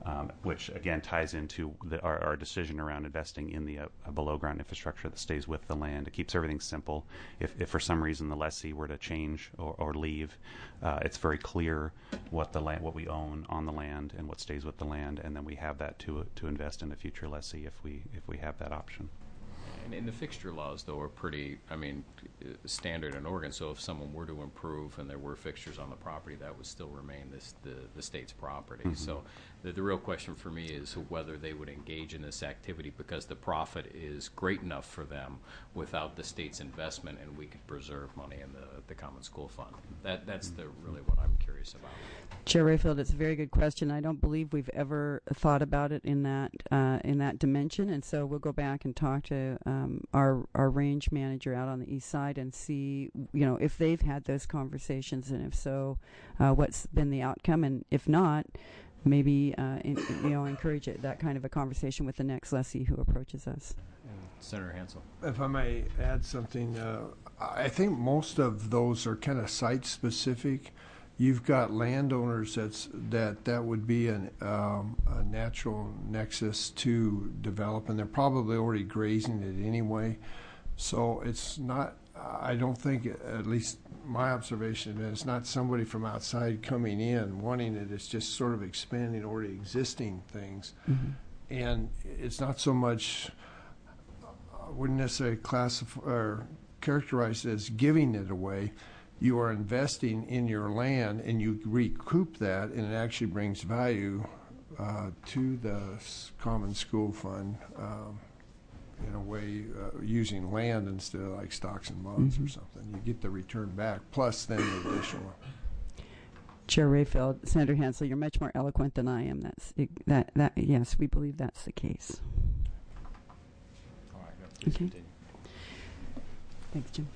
which again ties into our decision around investing in the below-ground infrastructure that stays with the land. It keeps everything simple. If for some reason the lessee were to change or leave, it's very clear what we own on the land and what stays with the land, and then we have that to invest in a future lessee if we have that option. And the fixture laws, though, are pretty, standard in Oregon. So if someone were to improve and there were fixtures on the property, that would still remain the state's property. Mm-hmm. So the real question for me is whether they would engage in this activity because the profit is great enough for them without the state's investment, and we could preserve money in the Common School Fund. That's really what I'm curious about. Chair Rayfield, it's a very good question. I don't believe we've ever thought about it in that dimension, and so we'll go back and talk to our range manager out on the east side and see, if they've had those conversations, and if so, what's been the outcome, and if not, maybe encourage that kind of a conversation with the next lessee who approaches us. Senator Hansel. If I may add something, I think most of those are kind of site specific. You've got landowners that would be a natural nexus to develop, and they're probably already grazing it anyway. So it's not, I don't think, at least my observation, is it's not somebody from outside coming in wanting it. It's just sort of expanding already existing things. Mm-hmm. And it's not so much, I wouldn't necessarily classify or characterize it as giving it away. You are investing in your land, and you recoup that, and it actually brings value to the Common School Fund in a way, using land instead of like stocks and bonds mm-hmm. or something. You get the return back, plus then the additional. Chair Rayfield, Senator Hansel, you're much more eloquent than I am. Yes, we believe that's the case. All right, please continue. Thanks, Jim.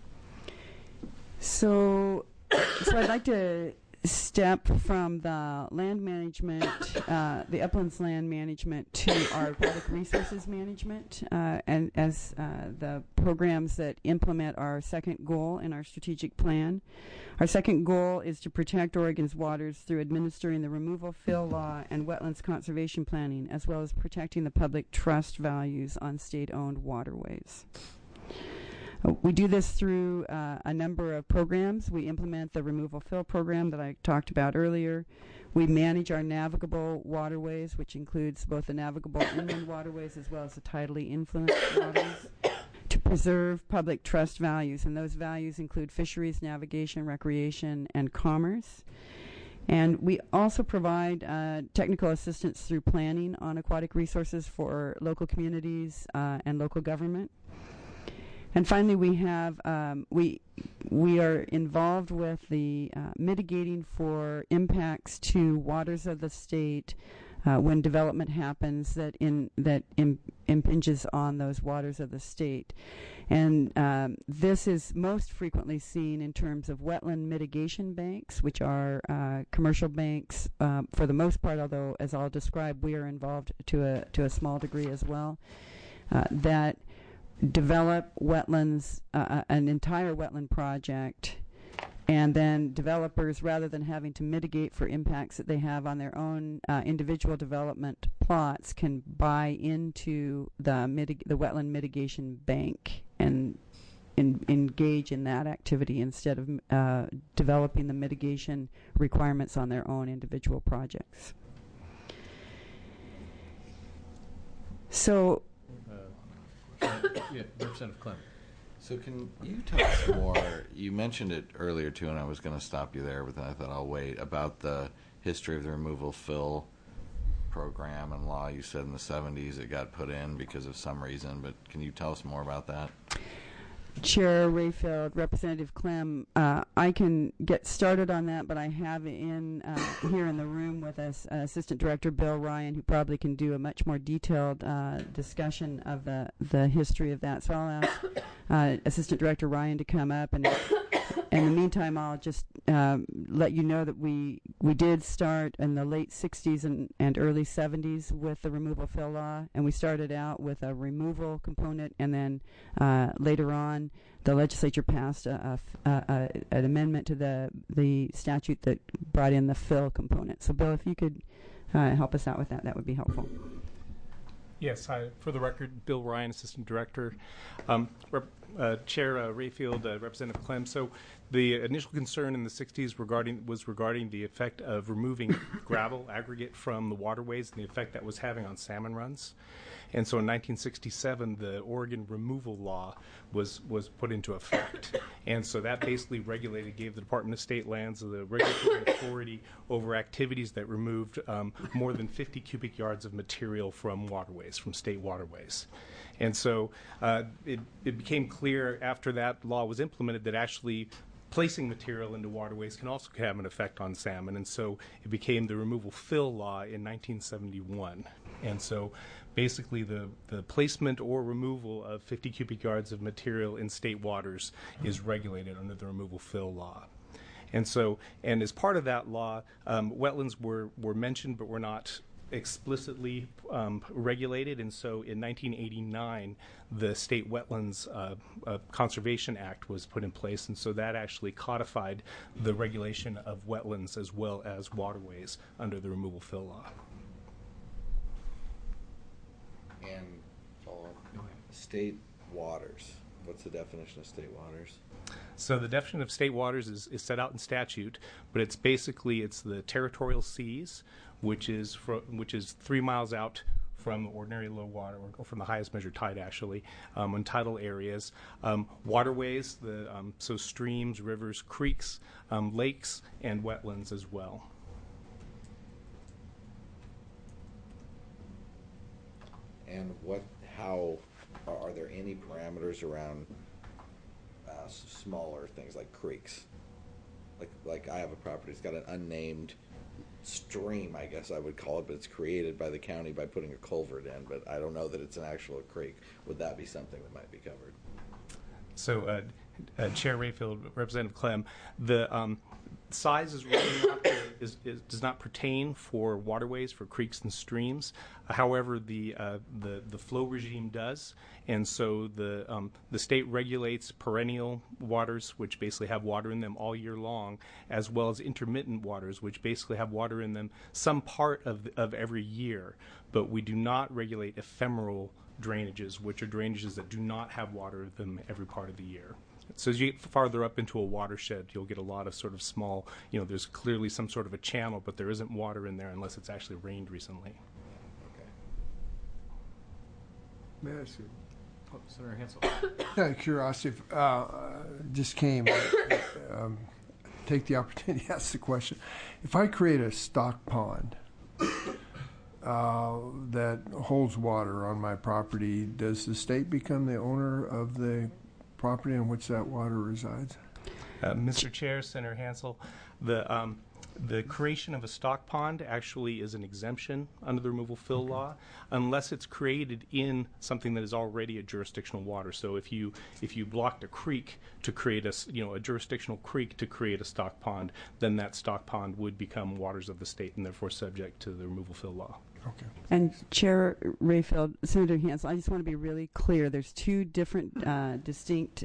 So I'd like to step from the land management, the uplands land management, to our aquatic resources management, and as the programs that implement our second goal in our strategic plan. Our second goal is to protect Oregon's waters through administering the removal fill law and wetlands conservation planning, as well as protecting the public trust values on state-owned waterways. We do this through a number of programs. We implement the removal fill program that I talked about earlier. We manage our navigable waterways, which includes both the navigable inland waterways as well as the tidally influenced waters, to preserve public trust values. And those values include fisheries, navigation, recreation, and commerce. And we also provide technical assistance through planning on aquatic resources for local communities and local government. And finally, we have we are involved with the mitigating for impacts to waters of the state when development happens that impinges on those waters of the state, and this is most frequently seen in terms of wetland mitigation banks, which are commercial banks for the most part. Although, as I'll describe, we are involved to a small degree as well. That develop wetlands, an entire wetland project, and then developers, rather than having to mitigate for impacts that they have on their own individual development plots, can buy into the wetland mitigation bank and engage in that activity instead of developing the mitigation requirements on their own individual projects. So yeah, Representative Clem. So can you tell us more? You mentioned it earlier, too, and I was going to stop you there, but then I thought I'll wait, about the history of the removal fill program and law. You said in the 70s it got put in because of some reason, but can you tell us more about that? Chair Rayfield, Representative Clem, I can get started on that, but I have here in the room with us Assistant Director Bill Ryan, who probably can do a much more detailed discussion of the history of that. So I'll ask Assistant Director Ryan to come up, and in the meantime, I'll just let you know that we did start in the late 60s and early 70s with the removal fill law, and we started out with a removal component, and then later on, the legislature passed an amendment to the statute that brought in the fill component. So, Bill, if you could help us out with that, that would be helpful. Yes, hi. For the record, Bill Ryan, Assistant Director. Chair Rayfield, Representative Clem. So the initial concern in the 60s was regarding the effect of removing gravel aggregate from the waterways and the effect that was having on salmon runs. And so in 1967, the Oregon removal law was put into effect. And so that basically gave the Department of State Lands the regulatory authority over activities that removed more than 50 cubic yards of material from waterways, from state waterways. And so it became clear after that law was implemented that actually placing material into waterways can also have an effect on salmon, and so it became the removal fill law in 1971. And so basically the placement or removal of 50 cubic yards of material in state waters is regulated under the removal fill law. And so, and as part of that law, wetlands were mentioned but were not explicitly regulated, and so in 1989 the State Wetlands Conservation Act was put in place, and so that actually codified the regulation of wetlands as well as waterways under the removal fill law. And state waters. What's the definition of state waters? So the definition of state waters is set out in statute, but it's the territorial seas, which is 3 miles out from ordinary low water, or from the highest measured tide, actually, on tidal areas. Waterways, so streams, rivers, creeks, lakes, and wetlands as well. And how are there any parameters around smaller things like creeks? Like I have a property, it's got an unnamed stream, I guess I would call it, but it's created by the county by putting a culvert in, but I don't know that it's an actual creek. Would that be something that might be covered? So, Chair Rayfield, Representative Clem, the size is really not, does not pertain for waterways, for creeks and streams. However, the flow regime does, and so the state regulates perennial waters, which basically have water in them all year long, as well as intermittent waters, which basically have water in them some part of every year. But we do not regulate ephemeral drainages, which are drainages that do not have water in them every part of the year. So as you get farther up into a watershed, you'll get a lot of sort of small, there's clearly some sort of a channel, but there isn't water in there unless it's actually rained recently. Okay. May I ask you? Oh, Senator Hansel. Out of curiosity, just came, take the opportunity to ask the question. If I create a stock pond that holds water on my property, does the state become the owner of the property in which that water resides? Mr. Chair, Senator Hansel, the creation of a stock pond actually is an exemption under the removal fill law, unless it's created in something that is already a jurisdictional water. So if you blocked a creek to create a jurisdictional creek to create a stock pond, then that stock pond would become waters of the state and therefore subject to the removal fill law. Okay. And Chair Rayfield, Senator Hansel, I just want to be really clear. There's two different distinct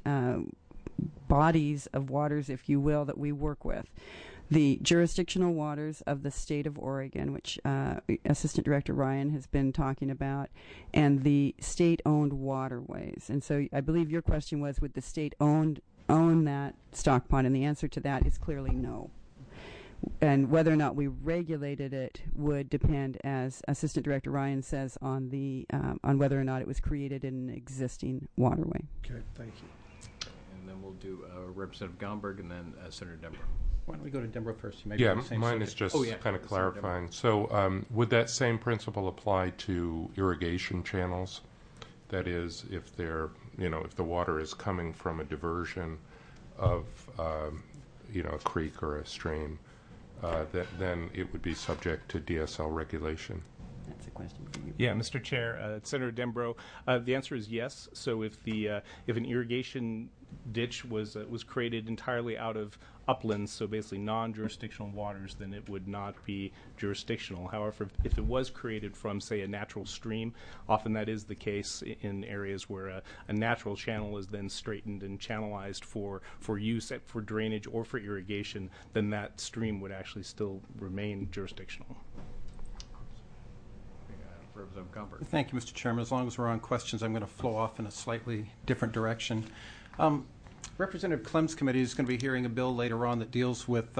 bodies of waters, if you will, that we work with. The jurisdictional waters of the state of Oregon, which Assistant Director Ryan has been talking about, and the state-owned waterways. And so I believe your question was, would the state own that stock pond? And the answer to that is clearly no. And whether or not we regulated it would depend, as Assistant Director Ryan says, on whether or not it was created in an existing waterway. Okay, thank you. And then we'll do Representative Gomberg and then Senator Denbrough. Why don't we go to Denbrough first? You may Yeah, do the same mine subject. is just kind of Senator clarifying. So would that same principle apply to irrigation channels? That is, if they're, if the water is coming from a diversion of, a creek or a stream, then it would be subject to DSL regulation. That's a question for you. Yeah, Mr. Chair, Senator Denbrough, the answer is yes. So if an irrigation ditch was created entirely out of uplands, so basically non-jurisdictional waters, then it would not be jurisdictional. However, if it was created from, say, a natural stream, often that is the case in areas where a natural channel is then straightened and channelized for use for drainage or for irrigation, then that stream would actually still remain jurisdictional. Representative Gomberg. Thank you, Mr. Chairman. As long as we're on questions, I'm going to flow off in a slightly different direction. Representative Clem's committee is going to be hearing a bill later on that deals with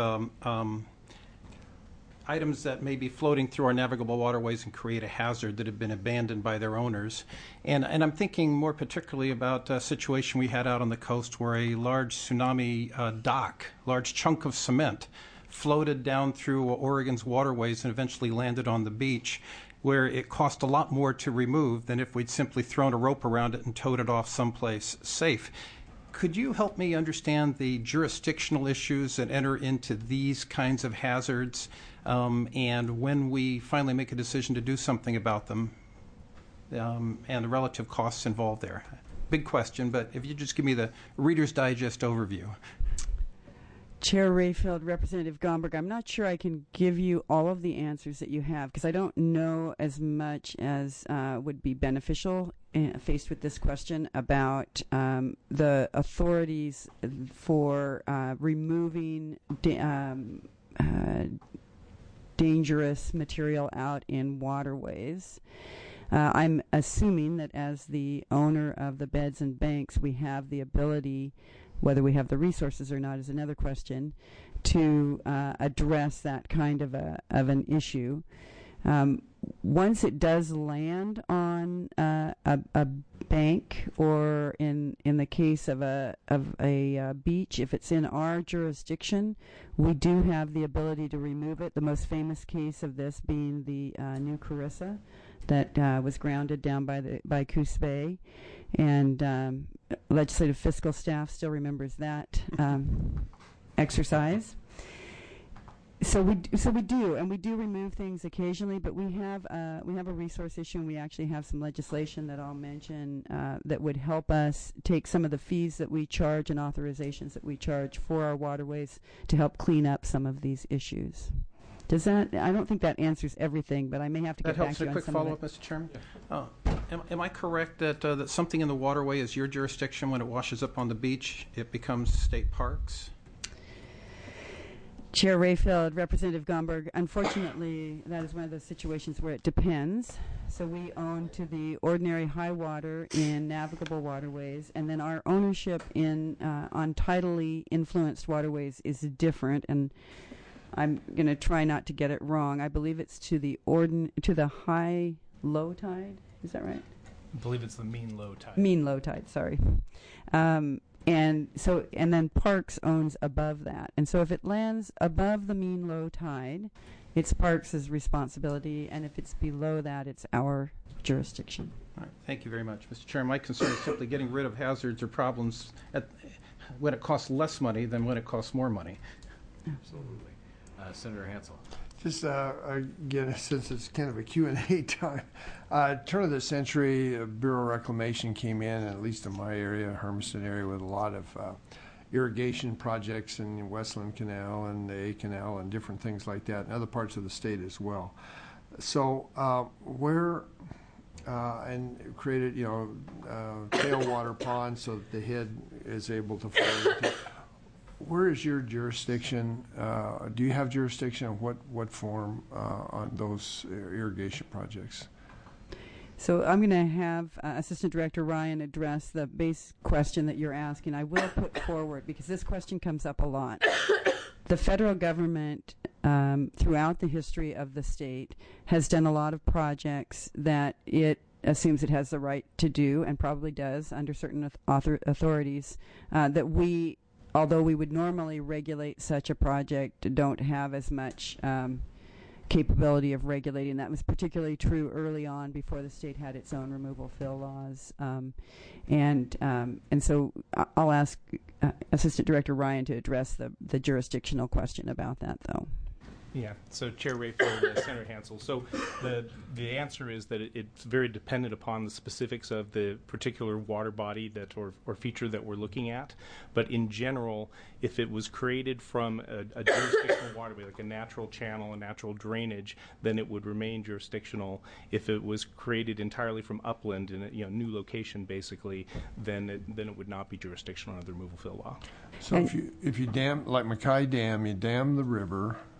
items that may be floating through our navigable waterways and create a hazard that have been abandoned by their owners. And I'm thinking more particularly about a situation we had out on the coast where a large tsunami large chunk of cement floated down through Oregon's waterways and eventually landed on the beach, where it cost a lot more to remove than if we'd simply thrown a rope around it and towed it off someplace safe. Could you help me understand the jurisdictional issues that enter into these kinds of hazards, and when we finally make a decision to do something about them, and the relative costs involved there? Big question, but if you just give me the Reader's Digest overview. Chair Rayfield, Representative Gomberg, I'm not sure I can give you all of the answers that you have because I don't know as much as would be beneficial faced with this question about the authorities for removing dangerous material out in waterways. I'm assuming that as the owner of the beds and banks, we have the ability, whether we have the resources or not is another question, to address that kind of an issue. Once it does land on a bank, or in the case of a beach, if it's in our jurisdiction, we do have the ability to remove it. The most famous case of this being the New Carissa that was grounded down by Coos Bay, and legislative fiscal staff still remembers that exercise. So we do remove things occasionally, but we have a resource issue, and we actually have some legislation that I'll mention that would help us take some of the fees that we charge and authorizations that we charge for our waterways to help clean up some of these issues. Does that? I don't think that answers everything, but I may have to get back to you on some of it. That helps. A quick follow-up, Mr. Chairman. Am I correct that something in the waterway is your jurisdiction when it washes up on the beach? It becomes state parks? Chair Rayfield, Representative Gomberg, unfortunately, that is one of those situations where it depends. So we own to the ordinary high water in navigable waterways, and then our ownership on tidally influenced waterways is different. And I'm going to try not to get it wrong. I believe it's to the high low tide. Is that right? I believe it's the mean low tide. Mean low tide. Sorry. And then Parks owns above that. And so if it lands above the mean low tide, it's Parks' responsibility, and if it's below that, it's our jurisdiction. All right. Thank you very much, Mr. Chairman. My concern is simply getting rid of hazards or problems when it costs less money than when it costs more money. Absolutely. Senator Hansel. Just again, since it's kind of a Q&A time, turn of the century, Bureau of Reclamation came in, at least in my area, Hermiston area, with a lot of irrigation projects in the Westland Canal and the A Canal and different things like that, and other parts of the state as well. So and created, tailwater ponds so that the head is able to flow into. Where is your jurisdiction? Do you have jurisdiction on what form on those irrigation projects? So I'm going to have Assistant Director Ryan address the base question that you're asking. I will put forward, because this question comes up a lot. The federal government, throughout the history of the state, has done a lot of projects that it assumes it has the right to do, and probably does under certain authorities, that we, although we would normally regulate such a project, don't have as much capability of regulating. That was particularly true early on before the state had its own removal fill laws. And so I'll ask Assistant Director Ryan to address the jurisdictional question about that, though. Yeah, so Chair Rayfield, Senator Hansel. So the answer is that it's very dependent upon the specifics of the particular water body that or feature that we're looking at. But in general, if it was created from a jurisdictional waterway, like a natural channel, a natural drainage, then it would remain jurisdictional. If it was created entirely from upland in a new location, basically, then it would not be jurisdictional under the removal fill law. So if you dam, like Mackay Dam, you dam the river.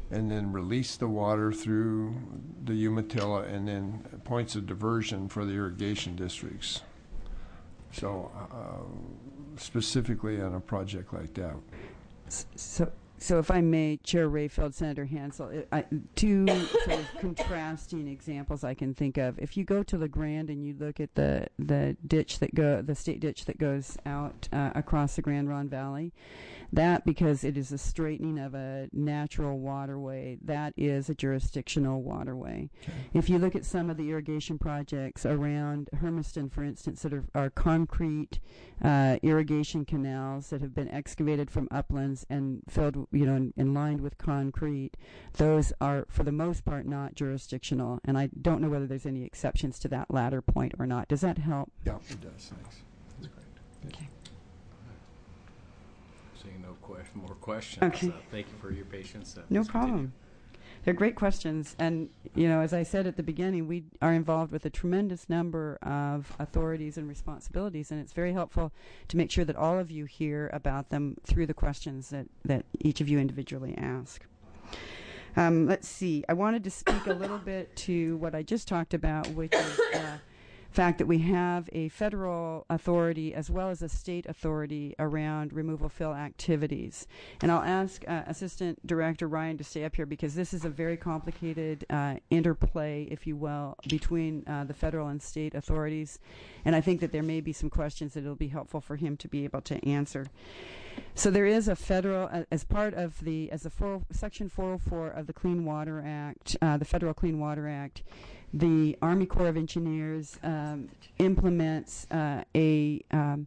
and then release the water through the Umatilla, and then points of diversion for the irrigation districts. So specifically on a project like that. So if I may, Chair Rayfield, Senator Hansel, two sort of contrasting examples I can think of. If you go to La Grande and you look at the state ditch that goes out across the Grand Ronde Valley, that, because it is a straightening of a natural waterway, that is a jurisdictional waterway. Okay. If you look at some of the irrigation projects around Hermiston, for instance, that are concrete irrigation canals that have been excavated from uplands and filled, and lined with concrete, those are, for the most part, not jurisdictional. And I don't know whether there's any exceptions to that latter point or not. Does that help? Yeah, it does. Thanks. That's great. Okay. Seeing no more questions. Okay. Thank you for your patience. No problem. They're great questions. And, as I said at the beginning, we are involved with a tremendous number of authorities and responsibilities, and it's very helpful to make sure that all of you hear about them through the questions that each of you individually ask. Let's see. I wanted to speak a little bit to what I just talked about, which is the fact that we have a federal authority as well as a state authority around removal fill activities. And I'll ask Assistant Director Ryan to stay up here because this is a very complicated interplay, if you will, between the federal and state authorities. And I think that there may be some questions that it'll be helpful for him to be able to answer. So there is a federal, as part of Section 404 of the Clean Water Act, the Federal Clean Water Act, the Army Corps of Engineers implements a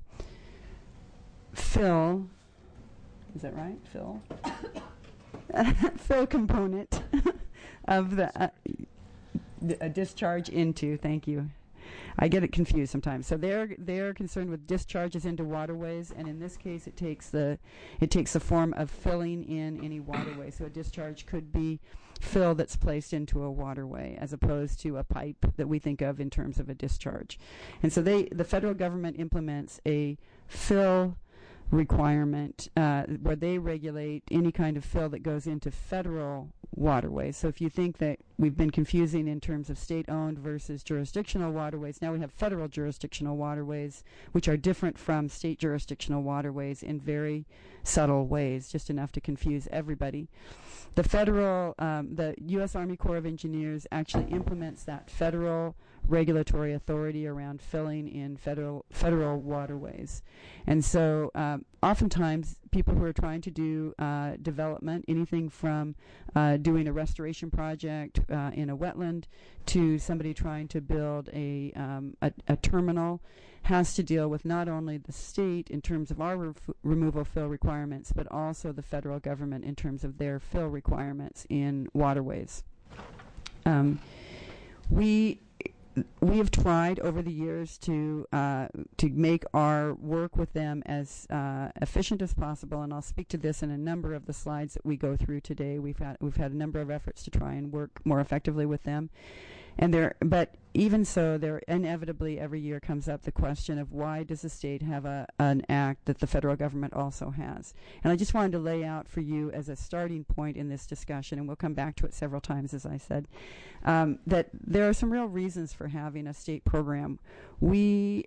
fill, is that right? Fill? Fill component of a discharge into, thank you. I get it confused sometimes. So they're concerned with discharges into waterways, and in this case, it takes the form of filling in any waterway. So a discharge could be fill that's placed into a waterway, as opposed to a pipe that we think of in terms of a discharge. And so the federal government implements a fill requirement where they regulate any kind of fill that goes into federal waterways. So if you think that we've been confusing in terms of state-owned versus jurisdictional waterways, now we have federal jurisdictional waterways, which are different from state jurisdictional waterways in very subtle ways, just enough to confuse everybody. The U.S. Army Corps of Engineers actually implements that federal regulatory authority around filling in federal waterways. And so oftentimes people who are trying to do development, anything from doing a restoration project in a wetland to somebody trying to build a terminal, has to deal with not only the state in terms of our removal fill requirements, but also the federal government in terms of their fill requirements in waterways. We have tried over the years to make our work with them as efficient as possible, and I'll speak to this in a number of the slides that we go through today. We've had a number of efforts to try and work more effectively with them, but even so, there inevitably every year comes up the question of why does the state have an act that the federal government also has? And I just wanted to lay out for you as a starting point in this discussion, and we'll come back to it several times, as I said, that there are some real reasons for having a state program. They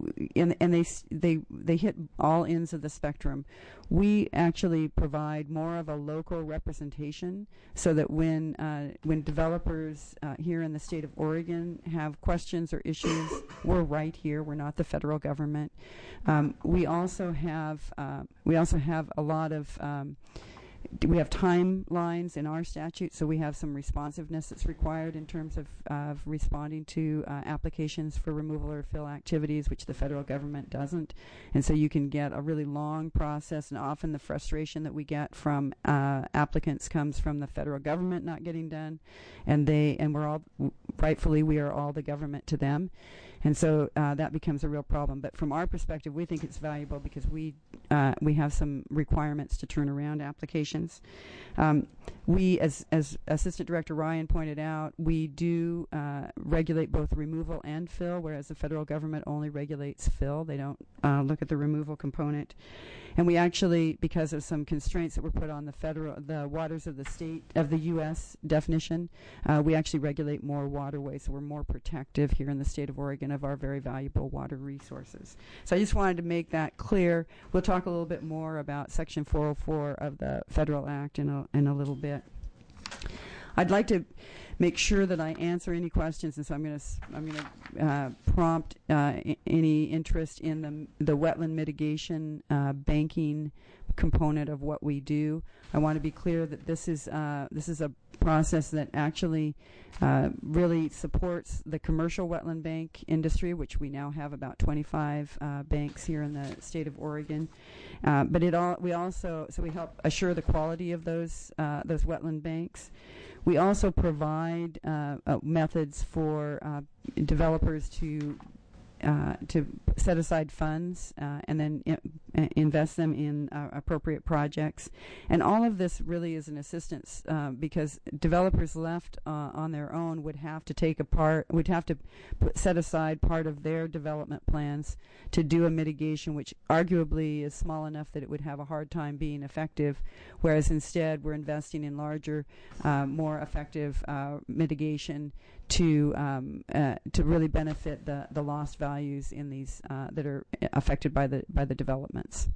hit all ends of the spectrum. We actually provide more of a local representation, so that when developers here in the state of Oregon have questions or issues, we're right here. We're not the federal government. We also have a lot of we have timelines in our statute, so we have some responsiveness that's required in terms of responding to applications for removal or fill activities, which the federal government doesn't. And so you can get a really long process, and often the frustration that we get from applicants comes from the federal government not getting done, and we're all, rightfully, we are all the government to them. And so that becomes a real problem. But from our perspective, we think it's valuable because we have some requirements to turn around applications. We, as Assistant Director Ryan pointed out, we do regulate both removal and fill, whereas the federal government only regulates fill. They don't look at the removal component. And we actually, because of some constraints that were put on the waters of the state, of the U.S. definition, we actually regulate more waterways, so we're more protective here in the state of Oregon of our very valuable water resources. So I just wanted to make that clear. We'll talk a little bit more about Section 404 of the Federal Act in a little bit. I'd like to make sure that I answer any questions, and so I'm going to prompt any interest in the wetland mitigation banking component of what we do. I want to be clear that this is a process that actually really supports the commercial wetland bank industry, which we now have about 25 banks here in the state of Oregon. But we help assure the quality of those wetland banks. We also provide methods for developers to set aside funds and then invest them in appropriate projects. And all of this really is an assistance because developers left on their own would have to set aside part of their development plans to do a mitigation, which arguably is small enough that it would have a hard time being effective, whereas instead we're investing in larger, more effective mitigation to really benefit the lost values in these that are affected by the developments.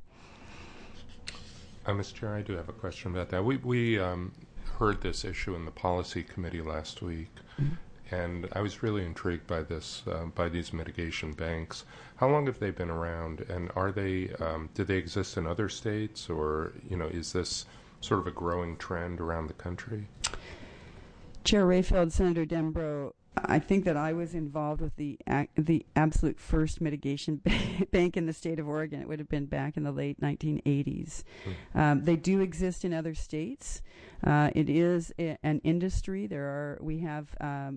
Mr. Chair, I do have a question about that. We heard this issue in the policy committee last week, and I was really intrigued by this by these mitigation banks. How long have they been around, and are they do they exist in other states, or is this sort of a growing trend around the country? Chair Rayfield, Senator Dembro, I think that I was involved with the absolute first mitigation bank in the state of Oregon. It would have been back in the late 1980s. They do exist in other states. It is an industry. We have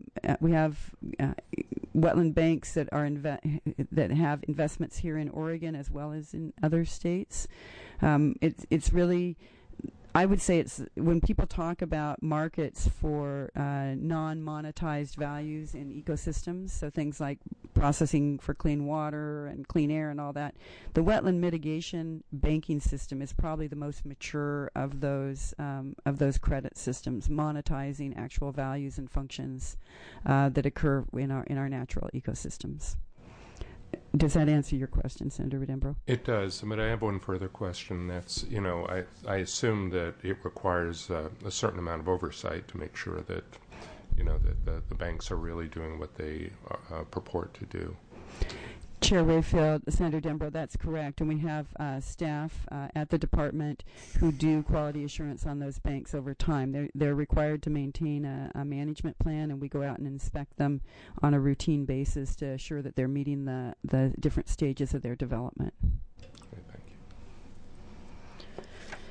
wetland banks that are that have investments here in Oregon as well as in other states. It's really, I would say, it's when people talk about markets for non-monetized values in ecosystems, so things like processing for clean water and clean air and all that, the wetland mitigation banking system is probably the most mature of those credit systems, monetizing actual values and functions that occur in our natural ecosystems. Does that answer your question, Senator Dembro? It does, but I have one further question. That's, I assume that it requires a certain amount of oversight to make sure that, that the banks are really doing what they purport to do. Chair Rayfield, Senator Dembro, that's correct. And we have staff at the department who do quality assurance on those banks over time. They're required to maintain a management plan, and we go out and inspect them on a routine basis to assure that they're meeting the different stages of their development. Okay, thank you.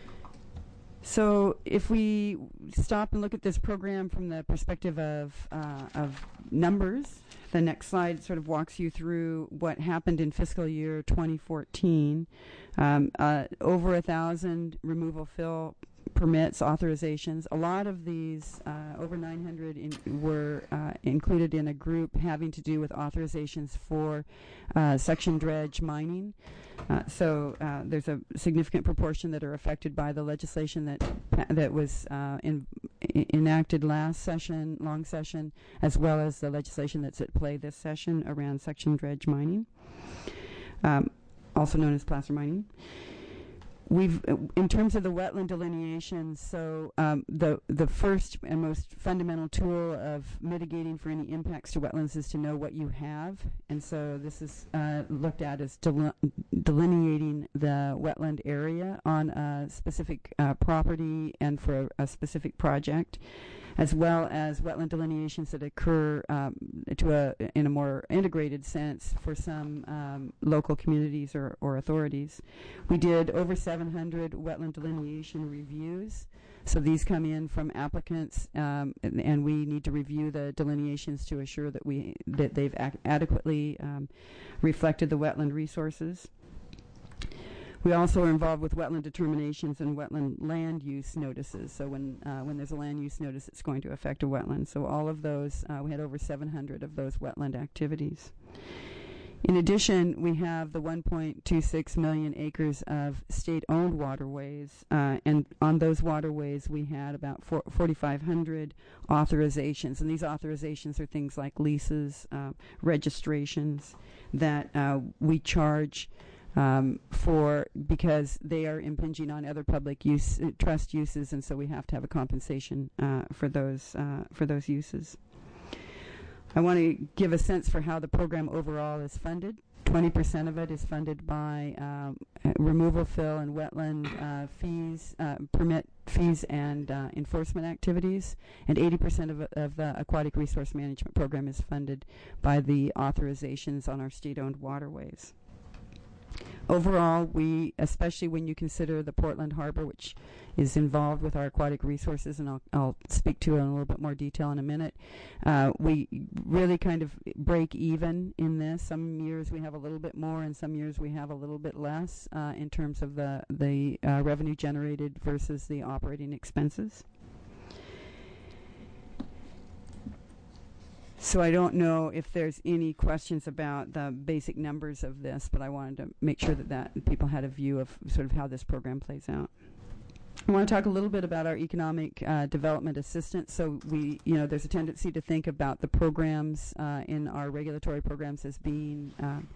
So if we stop and look at this program from the perspective of numbers, the next slide sort of walks you through what happened in fiscal year 2014. Over 1,000 removal fill permits, authorizations. A lot of these, over 900, were included in a group having to do with authorizations for section dredge mining. So there's a significant proportion that are affected by the legislation that was enacted last session, long session, as well as the legislation that's at play this session around section dredge mining, also known as placer mining. We've, in terms of the wetland delineation, so the first and most fundamental tool of mitigating for any impacts to wetlands is to know what you have, and so this is looked at as delineating the wetland area on a specific property and for a specific project, as well as wetland delineations that occur in a more integrated sense for some local communities or authorities. We did over 700 wetland delineation reviews. So these come in from applicants, and we need to review the delineations to assure that they've adequately reflected the wetland resources. We also are involved with wetland determinations and wetland land use notices. So when there's a land use notice, it's going to affect a wetland. So all of those, we had over 700 of those wetland activities. In addition, we have the 1.26 million acres of state-owned waterways, and on those waterways we had about 4,500 authorizations, and these authorizations are things like leases, registrations that we charge for because they are impinging on other public use trust uses, and so we have to have a compensation for those uses. I want to give a sense for how the program overall is funded. 20% of it is funded by removal, fill, and wetland fees, permit fees, and enforcement activities. And 80% of the Aquatic Resource Management Program is funded by the authorizations on our state-owned waterways. Overall, we, especially when you consider the Portland Harbor, which is involved with our aquatic resources, and I'll speak to it in a little bit more detail in a minute, we really kind of break even in this. Some years we have a little bit more, and some years we have a little bit less in terms of the revenue generated versus the operating expenses. So I don't know if there's any questions about the basic numbers of this, but I wanted to make sure that people had a view of sort of how this program plays out. I want to talk a little bit about our economic development assistance. So there's a tendency to think about the programs in our regulatory programs as being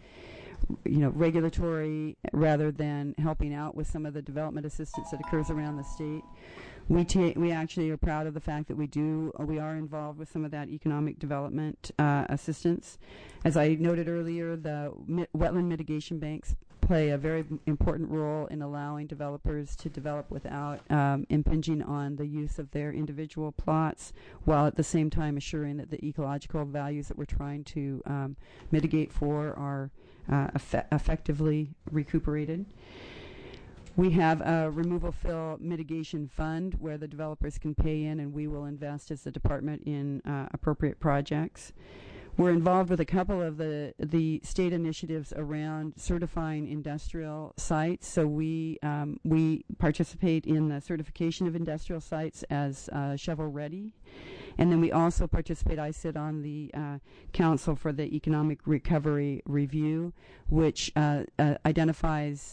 regulatory rather than helping out with some of the development assistance that occurs around the state. We actually are proud of the fact that we are involved with some of that economic development assistance. As I noted earlier, the wetland mitigation banks play a very important role in allowing developers to develop without impinging on the use of their individual plots, while at the same time assuring that the ecological values that we're trying to mitigate for are effectively recuperated. We have a removal fill mitigation fund where the developers can pay in, and we will invest as the department in appropriate projects. We're involved with a couple of the state initiatives around certifying industrial sites. So we participate in the certification of industrial sites as shovel ready, and then we also participate. I sit on the Council for the Economic Recovery Review, which identifies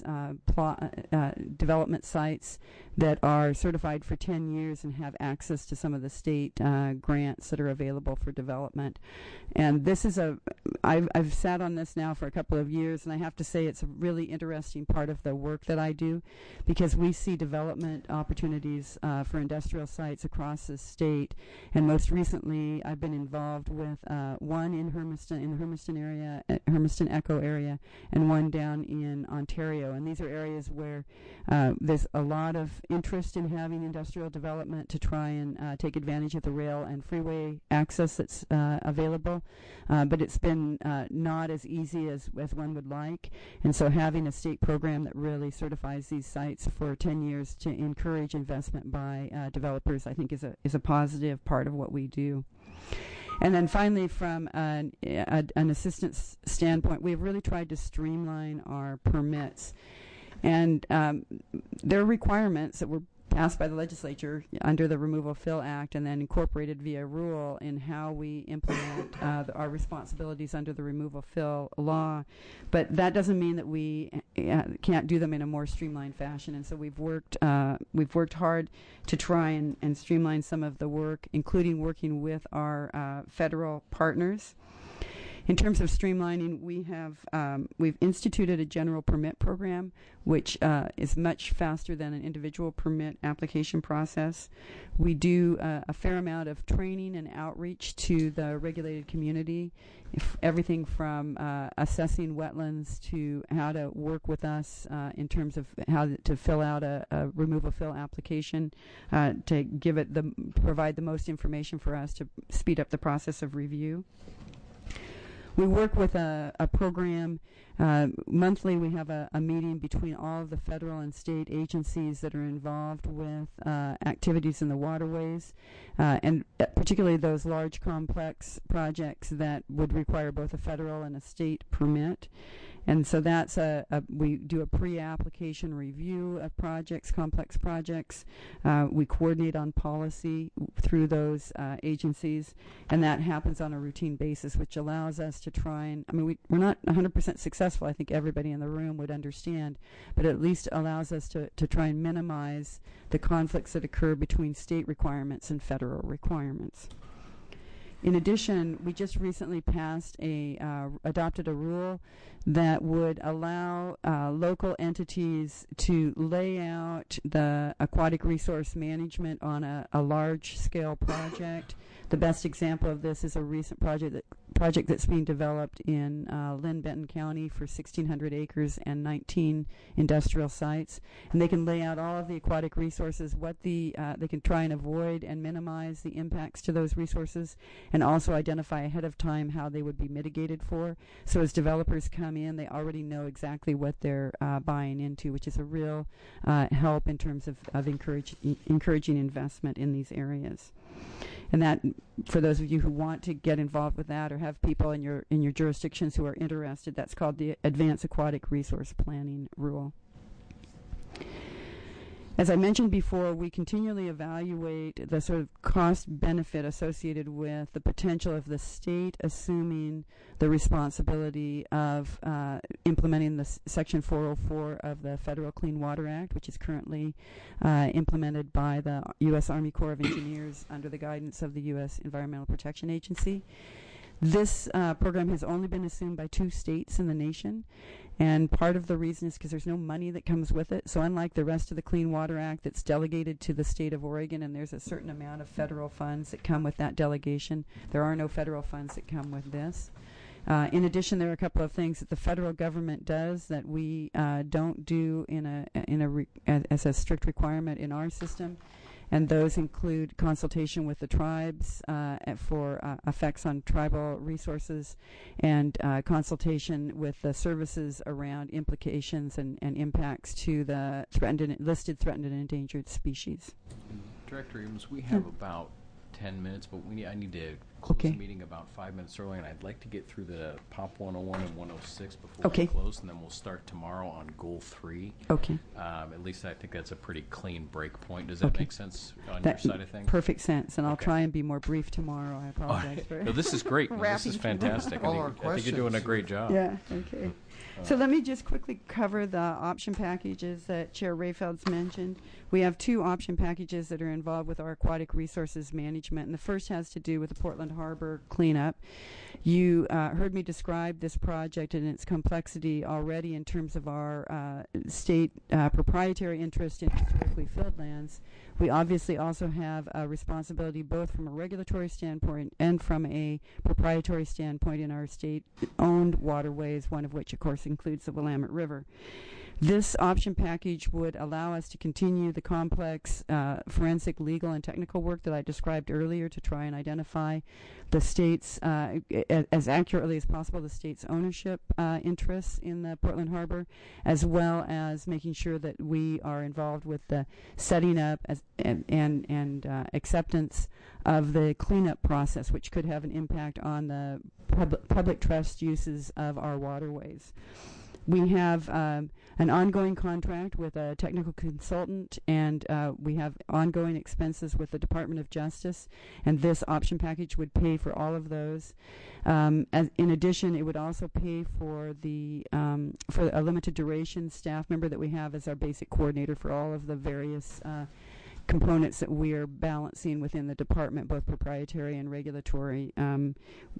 development sites that are certified for 10 years and have access to some of the state grants that are available for development. And this is I've sat on this now for a couple of years, and I have to say it's a really interesting part of the work that I do, because we see development opportunities for industrial sites across the state. And most recently, I've been involved with one in the Hermiston area, Hermiston Echo area, and one down in Ontario. And these are areas where there's a lot of interest in having industrial development to try and take advantage of the rail and freeway access that's available. But it's been not as easy as one would like. And so having a state program that really certifies these sites for 10 years to encourage investment by developers, I think is a positive part of what we do. And then finally, from an assistance standpoint, we've really tried to streamline our permits. And there are requirements that were passed by the legislature under the Removal Fill Act and then incorporated via rule in how we implement our responsibilities under the Removal Fill law. But that doesn't mean that we can't do them in a more streamlined fashion. And so we've worked hard to try and streamline some of the work, including working with our federal partners. In terms of streamlining, we've instituted a general permit program, which is much faster than an individual permit application process. We do a fair amount of training and outreach to the regulated community, everything from assessing wetlands to how to work with us in terms of how to fill out a removal fill application, to provide the most information for us to speed up the process of review. We work with a program. Monthly, we have a meeting between all of the federal and state agencies that are involved with activities in the waterways, and particularly those large, complex projects that would require both a federal and a state permit. And so that's we do a pre-application review of projects, complex projects. We coordinate on policy through those agencies, and that happens on a routine basis, which allows us to try and, we're not 100% successful, I think everybody in the room would understand, but at least allows us to try and minimize the conflicts that occur between state requirements and federal requirements. In addition, we just recently adopted a rule that would allow local entities to lay out the aquatic resource management on a large-scale project. The best example of this is a recent project that's being developed in Linn-Benton County for 1,600 acres and 19 industrial sites. And they can lay out all of the aquatic resources, they can try and avoid and minimize the impacts to those resources, and also identify ahead of time how they would be mitigated for. So as developers come in, they already know exactly what they're buying into, which is a real help in terms of encouraging investment in these areas. And that, for those of you who want to get involved with that or have people in your jurisdictions who are interested, that's called the Advanced Aquatic Resource Planning Rule. As I mentioned before, we continually evaluate the sort of cost-benefit associated with the potential of the state assuming the responsibility of implementing the Section 404 of the Federal Clean Water Act, which is currently implemented by the U.S. Army Corps of Engineers under the guidance of the U.S. Environmental Protection Agency. This program has only been assumed by 2 states in the nation, and part of the reason is because there's no money that comes with it. So unlike the rest of the Clean Water Act that's delegated to the state of Oregon, and there's a certain amount of federal funds that come with that delegation, there are no federal funds that come with this. In addition, there are a couple of things that the federal government does that we don't do as a strict requirement in our system. And those include consultation with the tribes for effects on tribal resources, and consultation with the services around implications and impacts to the listed threatened and endangered species. Director Abrams, we have about 10 minutes, but I need to close the meeting about 5 minutes early, and I'd like to get through the POP 101 and 106 before we close, and then we'll start tomorrow on Goal 3. Okay. At least I think that's a pretty clean break point. Does that make sense on your side of things? Perfect sense, and I'll try and be more brief tomorrow. I apologize for No, this is great. No, this is fantastic. I think you're doing a great job. Yeah, okay. So let me just quickly cover the option packages that Chair Rayfeld's mentioned. We have 2 option packages that are involved with our aquatic resources management, and the first has to do with the Portland Harbor cleanup. You heard me describe this project and its complexity already in terms of our state proprietary interest in historically filled lands. We obviously also have a responsibility both from a regulatory standpoint and from a proprietary standpoint in our state-owned waterways, one of which, of course, includes the Willamette River. This option package would allow us to continue the complex forensic, legal, and technical work that I described earlier to try and identify the state's, as accurately as possible, the state's ownership interests in the Portland Harbor, as well as making sure that we are involved with the setting up and acceptance of the cleanup process, which could have an impact on the public trust uses of our waterways. We have an ongoing contract with a technical consultant, and we have ongoing expenses with the Department of Justice, and this option package would pay for all of those. In addition, it would also pay for for a limited duration staff member that we have as our basic coordinator for all of the various components that we are balancing within the department, both proprietary and regulatory, in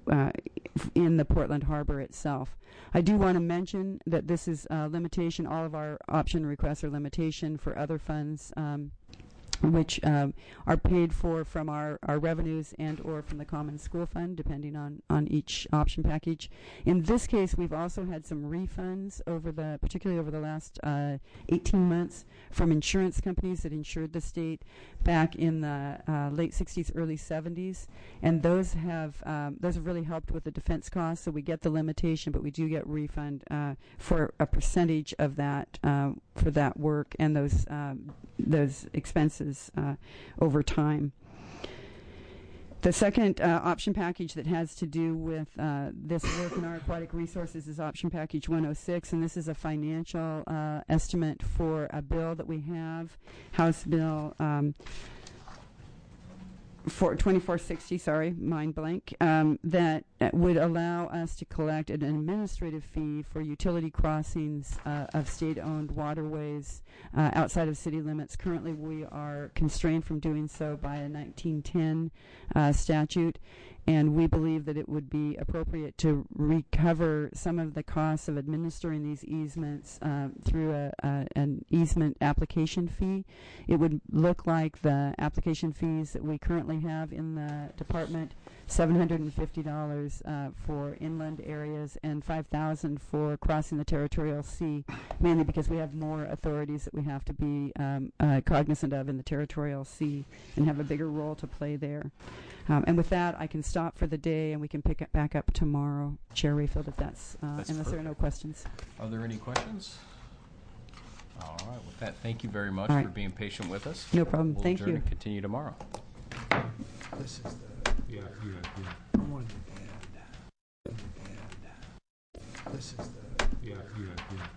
the Portland Harbor itself. I do want to mention that this is a limitation. All of our option requests are limitation for other funds, which are paid for from our revenues and or from the Common School Fund, depending on each option package. In this case, we've also had some refunds particularly over the last 18 months from insurance companies that insured the state back in the late 60s, early 70s, and those have really helped with the defense costs. So we get the limitation, but we do get refund for a percentage of that for that work and those expenses over time. The second option package that has to do with this work in our aquatic resources is option package 106, and this is a financial estimate for a bill that we have, House Bill for 2460, sorry, mind blank, that would allow us to collect an administrative fee for utility crossings of state-owned waterways outside of city limits. Currently, we are constrained from doing so by a 1910 statute, and we believe that it would be appropriate to recover some of the costs of administering these easements through an easement application fee. It would look like the application fees that we currently have in the department, $750 for inland areas and $5,000 for crossing the territorial sea, mainly because we have more authorities that we have to be cognizant of in the territorial sea and have a bigger role to play there. And with that, I can stop for the day, and we can pick it back up tomorrow, Chair Rayfield, if that's unless perfect. there are no questions. Are there any questions? All right. With that, thank you very much All right. for being patient with us. No problem. We'll Thank adjourn you. and continue tomorrow. This is the one and this is the